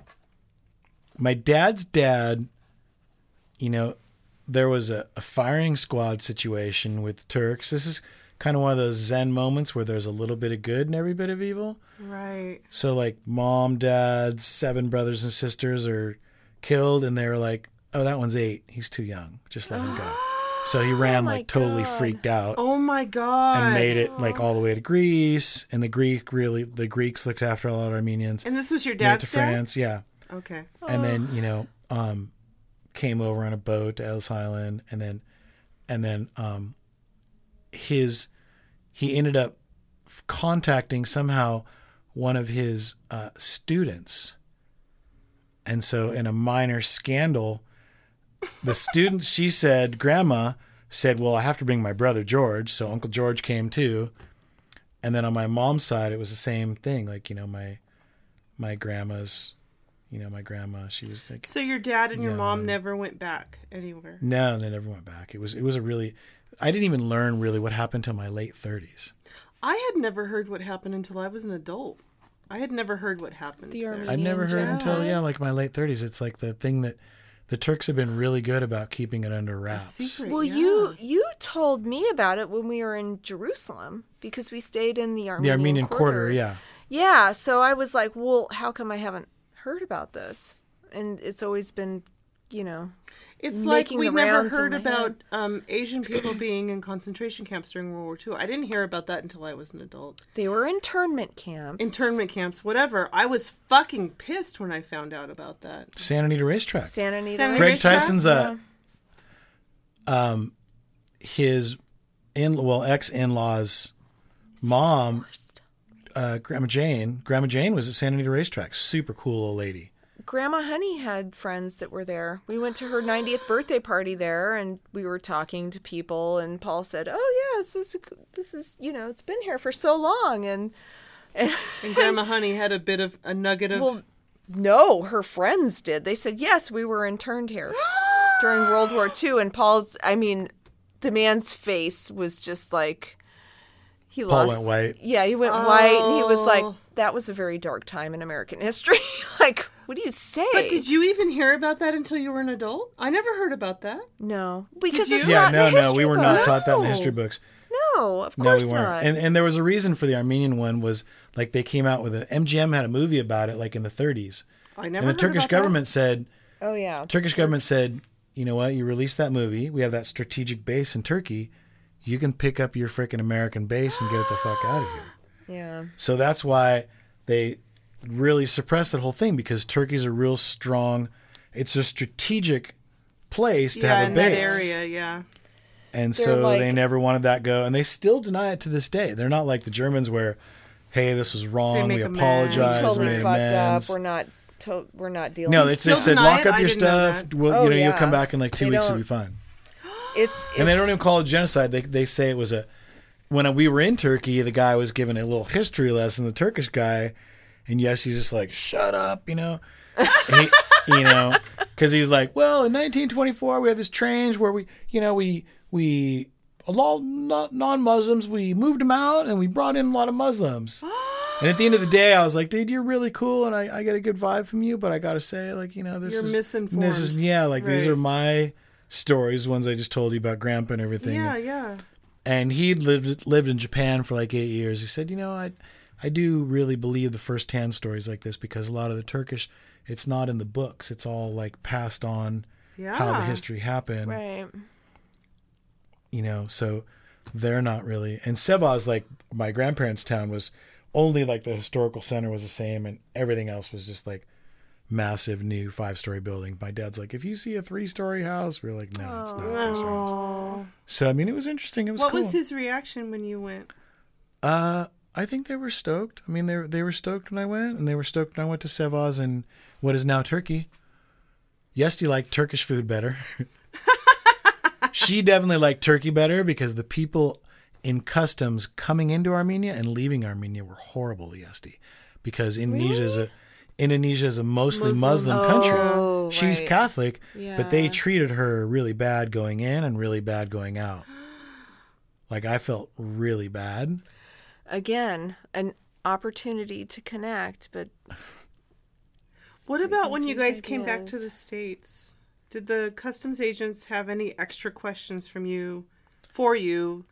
My dad's dad, you know, there was a, a firing squad situation with Turks. This is kind of one of those Zen moments where there's a little bit of good and every bit of evil. Right. So like mom, dad, seven brothers and sisters are killed, and they're like, "Oh, that one's eight. He's too young. Just let him go." So he ran my like totally God. freaked out Oh my God. and made it like all the way to Greece. And the Greek really, the Greeks looked after a lot of Armenians. And this was your Made it dad's to dad? France, yeah. Okay. And then you know, um, came over on a boat to Ellis Island, and then and then um, his he ended up contacting somehow one of his uh, students, and so in a minor scandal, the student, she said, Grandma said, well, I have to bring my brother George, so Uncle George came too. And then on my mom's side, it was the same thing. Like, you know, my my grandma's, you know, my grandma, she was like, So your dad and your No. mom never went back anywhere? no, they never went back. It was it was a really, I didn't even learn really what happened till my late thirties. I had never heard what happened until I was an adult. I had never heard what happened. The there. Armenian I never heard until, genocide? yeah, like my late thirties. It's like the thing that the Turks have been really good about keeping it under A wraps. secret, Well, yeah. you you told me about it when we were in Jerusalem because we stayed in the Armenian, The Armenian Quarter, yeah. Yeah, so I was like, well, how come I haven't heard about this? And it's always been, you know, It's like making we the never rounds in heard my about head. um, Asian people being in concentration camps during World War Two. I didn't hear about that until I was an adult. they were internment camps. Internment camps, whatever. I was fucking pissed when I found out about that. Santa Anita Racetrack. Santa Anita. Santa Anita Greg Racetrack? Tyson's uh, um, his in well ex in laws mom, uh, Grandma Jane. Grandma Jane was at Santa Anita Racetrack. Super cool old lady. Grandma Honey had friends that were there. We went to her ninetieth birthday party there, and we were talking to people. And Paul said, "Oh yes, this is, this is you know, it's been here for so long." And And Grandma Honey had a bit of a nugget of. well, no, her friends did. They said, "Yes, we were interned here during World War Two." And Paul's, I mean, the man's face was just like he Paul lost. went white. Yeah, he went white, and he was like, Oh. "That was a very dark time in American history." Like, what do you say? But did you even hear about that until you were an adult? I never heard about that. No, because you? it's Yeah, not no, in the no, we history were not books. taught that in the No. history books. No, of No, course we weren't. not. And and there was a reason for the Armenian one was like they came out with a M G M had a movie about it like in the thirties. I never And the heard Turkish about that. government said oh yeah, Turkish government said, you know what, you release that movie, we have that strategic base in Turkey, you can pick up your freaking American base and get it the fuck out of here. yeah. So that's why they really suppressed that whole thing, because Turkey's a real strong, it's a strategic place to yeah, have a in base. that area, yeah. And They're so like- they never wanted that go, and they still deny it to this day. They're not like the Germans where, hey, this was wrong, make we amends. apologize, Totally made fucked amends. up. We're not. To- we're not dealing. No, with they still just said deny lock it? up I your didn't know stuff. that. Well, Oh, you know, you'll yeah. come back in like two They weeks, don't- it'll be fine. It's, And they it's- don't even call it genocide. They they say it was a. When we were in Turkey, the guy was giving a little history lesson. The Turkish guy, and yes, he's just like, "Shut up," you know, he, you know, because he's like, "Well, in nineteen twenty-four, we had this change where we, you know, we we a lot non-Muslims, we moved them out, and we brought in a lot of Muslims." And at the end of the day, I was like, "Dude, you're really cool, and I, I get a good vibe from you, but I gotta say, like, you know, this You're is misinformed. This is yeah, like these Right. are my stories, ones I just told you about Grandpa and everything." Yeah, yeah. And he'd lived lived in Japan for like eight years. He said, "You know, I I do really believe the first-hand stories like this, because a lot of the Turkish, it's not in the books. It's all like passed on Yeah. how the history happened, right. you know, so they're not really." And Sevaz, like my grandparents' town, was only like the historical center was the same, and everything else was just like massive new five-story building. My dad's like, "If you see a three-story house," we're like, "No, it's not three stories." Oh. So I mean, it was interesting. It was What cool. was his reaction when you went? Uh, I think they were stoked. I mean, they they were stoked when I went, and they were stoked when I went to Sevaz in what is now Turkey. Yesti liked Turkish food better. She definitely liked Turkey better because the people in customs coming into Armenia and leaving Armenia were horrible to Yesti, because Indonesia is a Indonesia is a mostly Muslim, Muslim. country. Oh, She's right. Catholic, but they Yeah. treated her really bad going in and really bad going out. Like, I felt really bad. Again, an opportunity to connect, but What about when you Preconceived guys came back to ideas. the States? Did the customs agents have any extra questions from you, for you?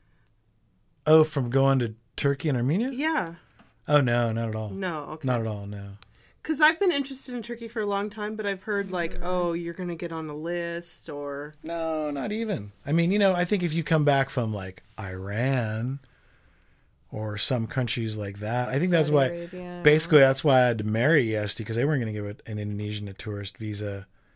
Oh, from going to Turkey and Armenia? Yeah. Oh, no, not at all. No, okay. Not at all, no. Because I've been interested in Turkey for a long time, but I've heard like, oh, you're going to get on a list or... No, not even. I mean, you know, I think if you come back from like Iran or some countries like that, I think that's Saudi why, Arabia. basically, that's why I had to marry Yesti, because they weren't going to give it an Indonesian a tourist visa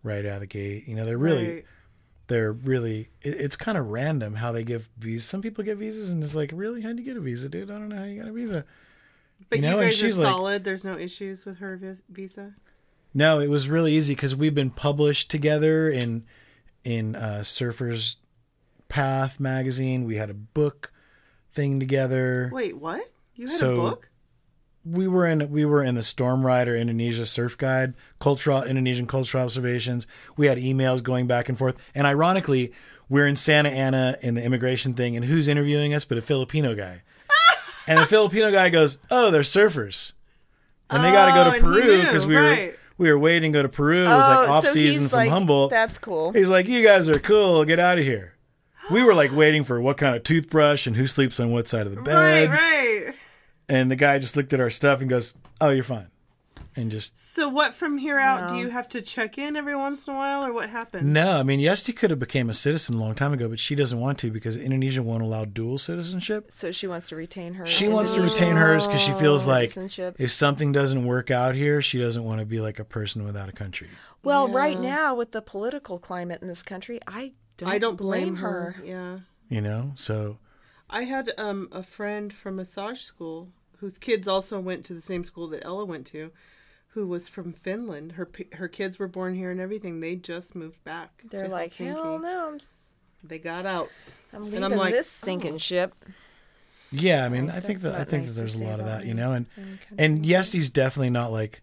right out of the gate. You know, they're really, Right. they're really. It, it's kind of random how they give visas. Some people get visas, and it's like, really, how'd you get a visa, dude? I don't know how you got a visa. But You you, know, and guys are she's like- solid. There's no issues with her vis- visa. No, it was really easy because we've been published together in in uh, Surfers Path magazine. We had a book thing together. Wait, what? You had So- a book? We were in we were in the Storm Rider Indonesia Surf Guide, cultural Indonesian cultural observations. We had emails going back and forth, and ironically, we're in Santa Ana in the immigration thing, and who's interviewing us but a Filipino guy? And the Filipino guy goes, "Oh, they're surfers, and they got to Oh, go to and he Peru knew, because we were right. we were waiting to go to Peru. It was like Oh, off so season he's from like, Humboldt. That's cool. He's like, "You guys are cool. Get out of here." We were like waiting for what kind of toothbrush and who sleeps on what side of the bed. Right, right. And the guy just looked at our stuff and goes, "Oh, you're fine," and just. So what from here out? Do Wow. you have to check in every once in a while, or what happened? No, I mean, Yesti could have became a citizen a long time ago, but she doesn't want to because Indonesia won't allow dual citizenship. So she wants to retain her. She wants to Indonesian retain hers because she feels like citizenship. if something doesn't work out here, she doesn't want to be like a person without a country. Well, right now with the political climate in this country, I don't. I don't blame, blame her. Yeah. You know, so I had um, a friend from massage school whose kids also went to the same school that Ella went to, who was from Finland. Her p- her kids were born here and everything. They just moved back. They're to like, Helsinki. hell no, I'm, They got out. I'm And leaving I'm like, this sinking oh. ship. yeah, I mean, Oh, I think that's that I not think nice that there's to a say lot of about that, you me. know, and Foreign and country. Yesti's definitely not like.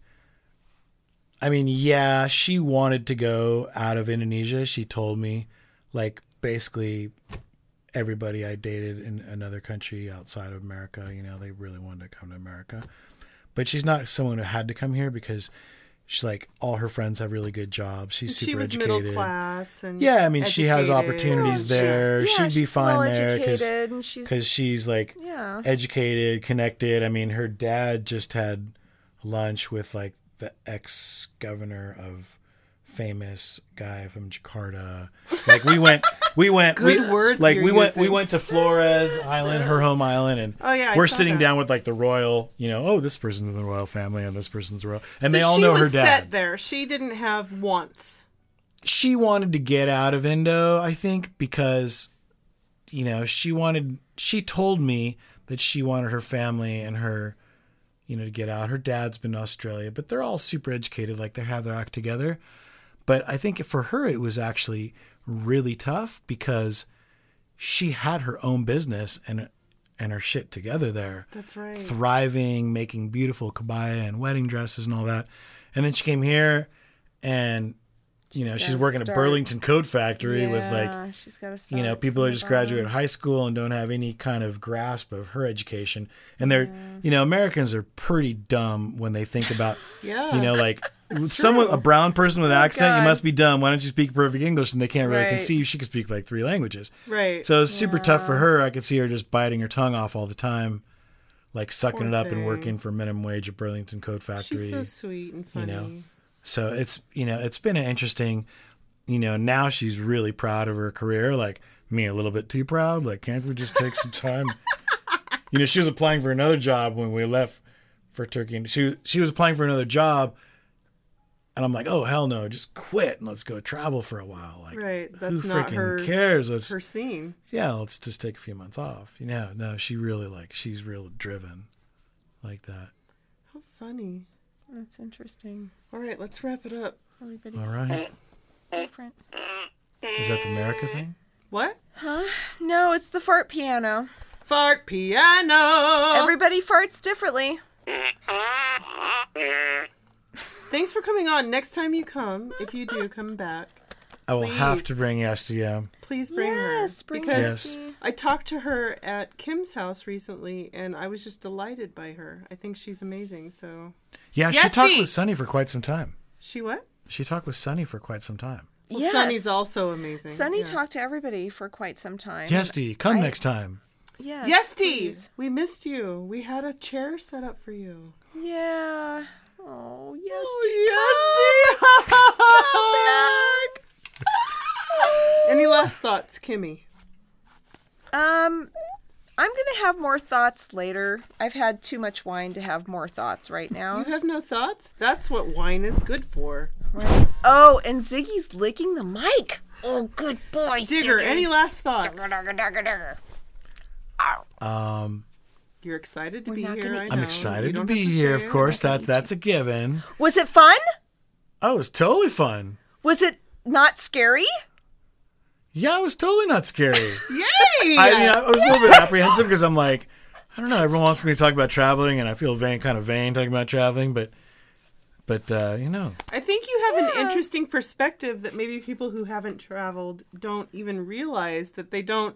I mean, yeah, she wanted to go out of Indonesia. She told me, like, basically everybody I dated in another country outside of America, you know, they really wanted to come to America. But she's not someone who had to come here because she's like, all her friends have really good jobs. She's super She was educated. middle class and Yeah, I mean, she has educated. opportunities She's- there. yeah, She'd be she's fine there well-educated and she's because she's like yeah. educated, connected. I mean, her dad just had lunch with like the ex-governor of famous guy from Jakarta. Like we went, we went, Good we, words Like you're we went, we using. went to Flores Island, her home island, and Oh, yeah, I we're saw sitting that. down with like the royal, you know, oh, this person's in the royal family and this person's royal, and So they all she know was her dad. set there. She didn't have wants. She wanted to get out of Indo, I think, because, you know, she wanted, she told me that she wanted her family and her, you know, to get out. Her dad's been to Australia, but they're all super educated, like they have their act together. But I think for her, it was actually really tough because she had her own business and and her shit together there. That's right. Thriving, making beautiful kabaya and wedding dresses and all that. And then she came here and, you know, she's gotta working at start. Burlington Coat Factory with like, Yeah, she's got to start. you know, people from are just the graduated bottom. high school and don't have any kind of grasp of her education. And they're, you know, Americans are pretty dumb when they think about, Yeah. you know, like someone, a brown person with an accent, you God. must be dumb. Why don't you speak perfect English? And they can't really Right. conceive. She can speak like three languages. Right. So it's super tough for her. I could see her just biting her tongue off all the time, like sucking Poor it up and thing. working for minimum wage at Burlington Coat Factory. She's so sweet and you funny. know. So it's, you know, it's been an interesting, you know, now she's really proud of her career. Like me, a little bit too proud. Like, can't we just take some time? You know, she was applying for another job when we left for Turkey. And she, she was applying for another job. And I'm like, oh, hell no, just quit and let's go travel for a while. Like, Right. who That's not freaking her cares? Let's, her scene. yeah, let's just take a few months off. You know, no, she really like, she's real driven like that. How funny. That's interesting. All right, let's wrap it up. Everybody's All right. different. Is that the America thing? What? No, it's the fart piano. Fart piano. Everybody farts differently. Thanks for coming on. Next time you come, if you do come back, I will have to Please. bring S D M. please bring Yes, her. bring because Yes. Esty. I talked to her at Kim's house recently, and I was just delighted by her. I think she's amazing. So Yeah, she Yes, talked Steve. with Sunny for quite some time. she what? She talked with Sunny for quite some time. Well, Yes. Sunny's also amazing. Sunny yeah. talked to everybody for quite some time. Yes, Dee, come I- next time. Yes, Yes, Steve. please. We missed you. We had a chair set up for you. Yeah. Oh, yes, Oh, yes, Steve. Any last thoughts, Kimmy? Um, I'm gonna have more thoughts later. I've had too much wine to have more thoughts right now. You have no thoughts? That's what wine is good for. Right. Oh, and Ziggy's licking the mic. Oh, good boy, Digger, Ziggy. any last thoughts? Um, You're excited to We're be not here. gonna I eat. know. I'm You excited to don't be have here, say of it. course. That's that's a given. Was it fun? Oh, it was totally fun. Was it not scary? Yeah, it was totally not scary. Yay! I mean, I was a little bit apprehensive because I'm like, I don't know. Everyone wants me to talk about traveling, and I feel vain, kind of vain talking about traveling. But, but uh, you know, I think you have an interesting perspective that maybe people who haven't traveled don't even realize that they don't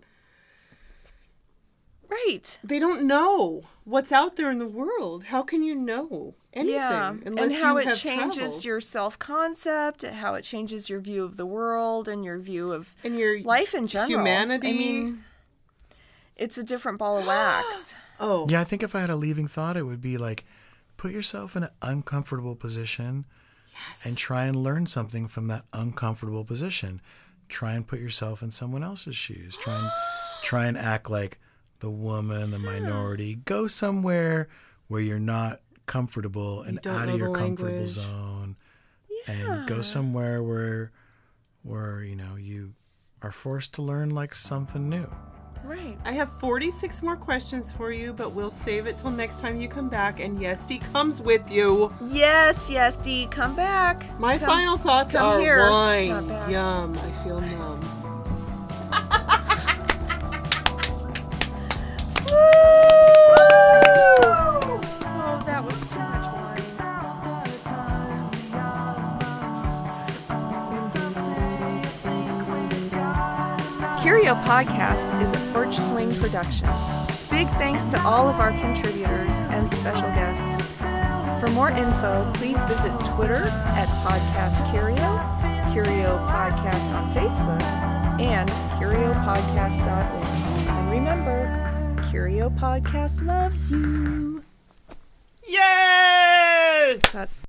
Right. they don't know what's out there in the world. How can you know anything Yeah, unless and how you it have changes traveled? your self-concept, how it changes your view of the world and your view of and your life in general. humanity? I mean, it's a different ball of wax. oh, yeah. I think if I had a leaving thought, it would be like, put yourself in an uncomfortable position, and try and learn something from that uncomfortable position. Try and put yourself in someone else's shoes. Try and try and act like the woman, the minority. Go somewhere where you're not comfortable and don't out know of your the comfortable language. zone, and go somewhere where where you know you are forced to learn like something new. Right. I have forty-six more questions for you, but we'll save it till next time you come back, and Yesti comes with you. Yes, yes, Dee, come back. My Come- final thoughts come are here. Not wine. bad. Yum. I feel numb. Oh, that was too much wine. Curio Podcast is a Porch Swing production. Big thanks to all of our contributors and special guests. For more info, please visit Twitter at Podcast Curio, Curio Podcast on Facebook, and curio podcast dot org. And remember, Curio Podcast loves you. Yay! That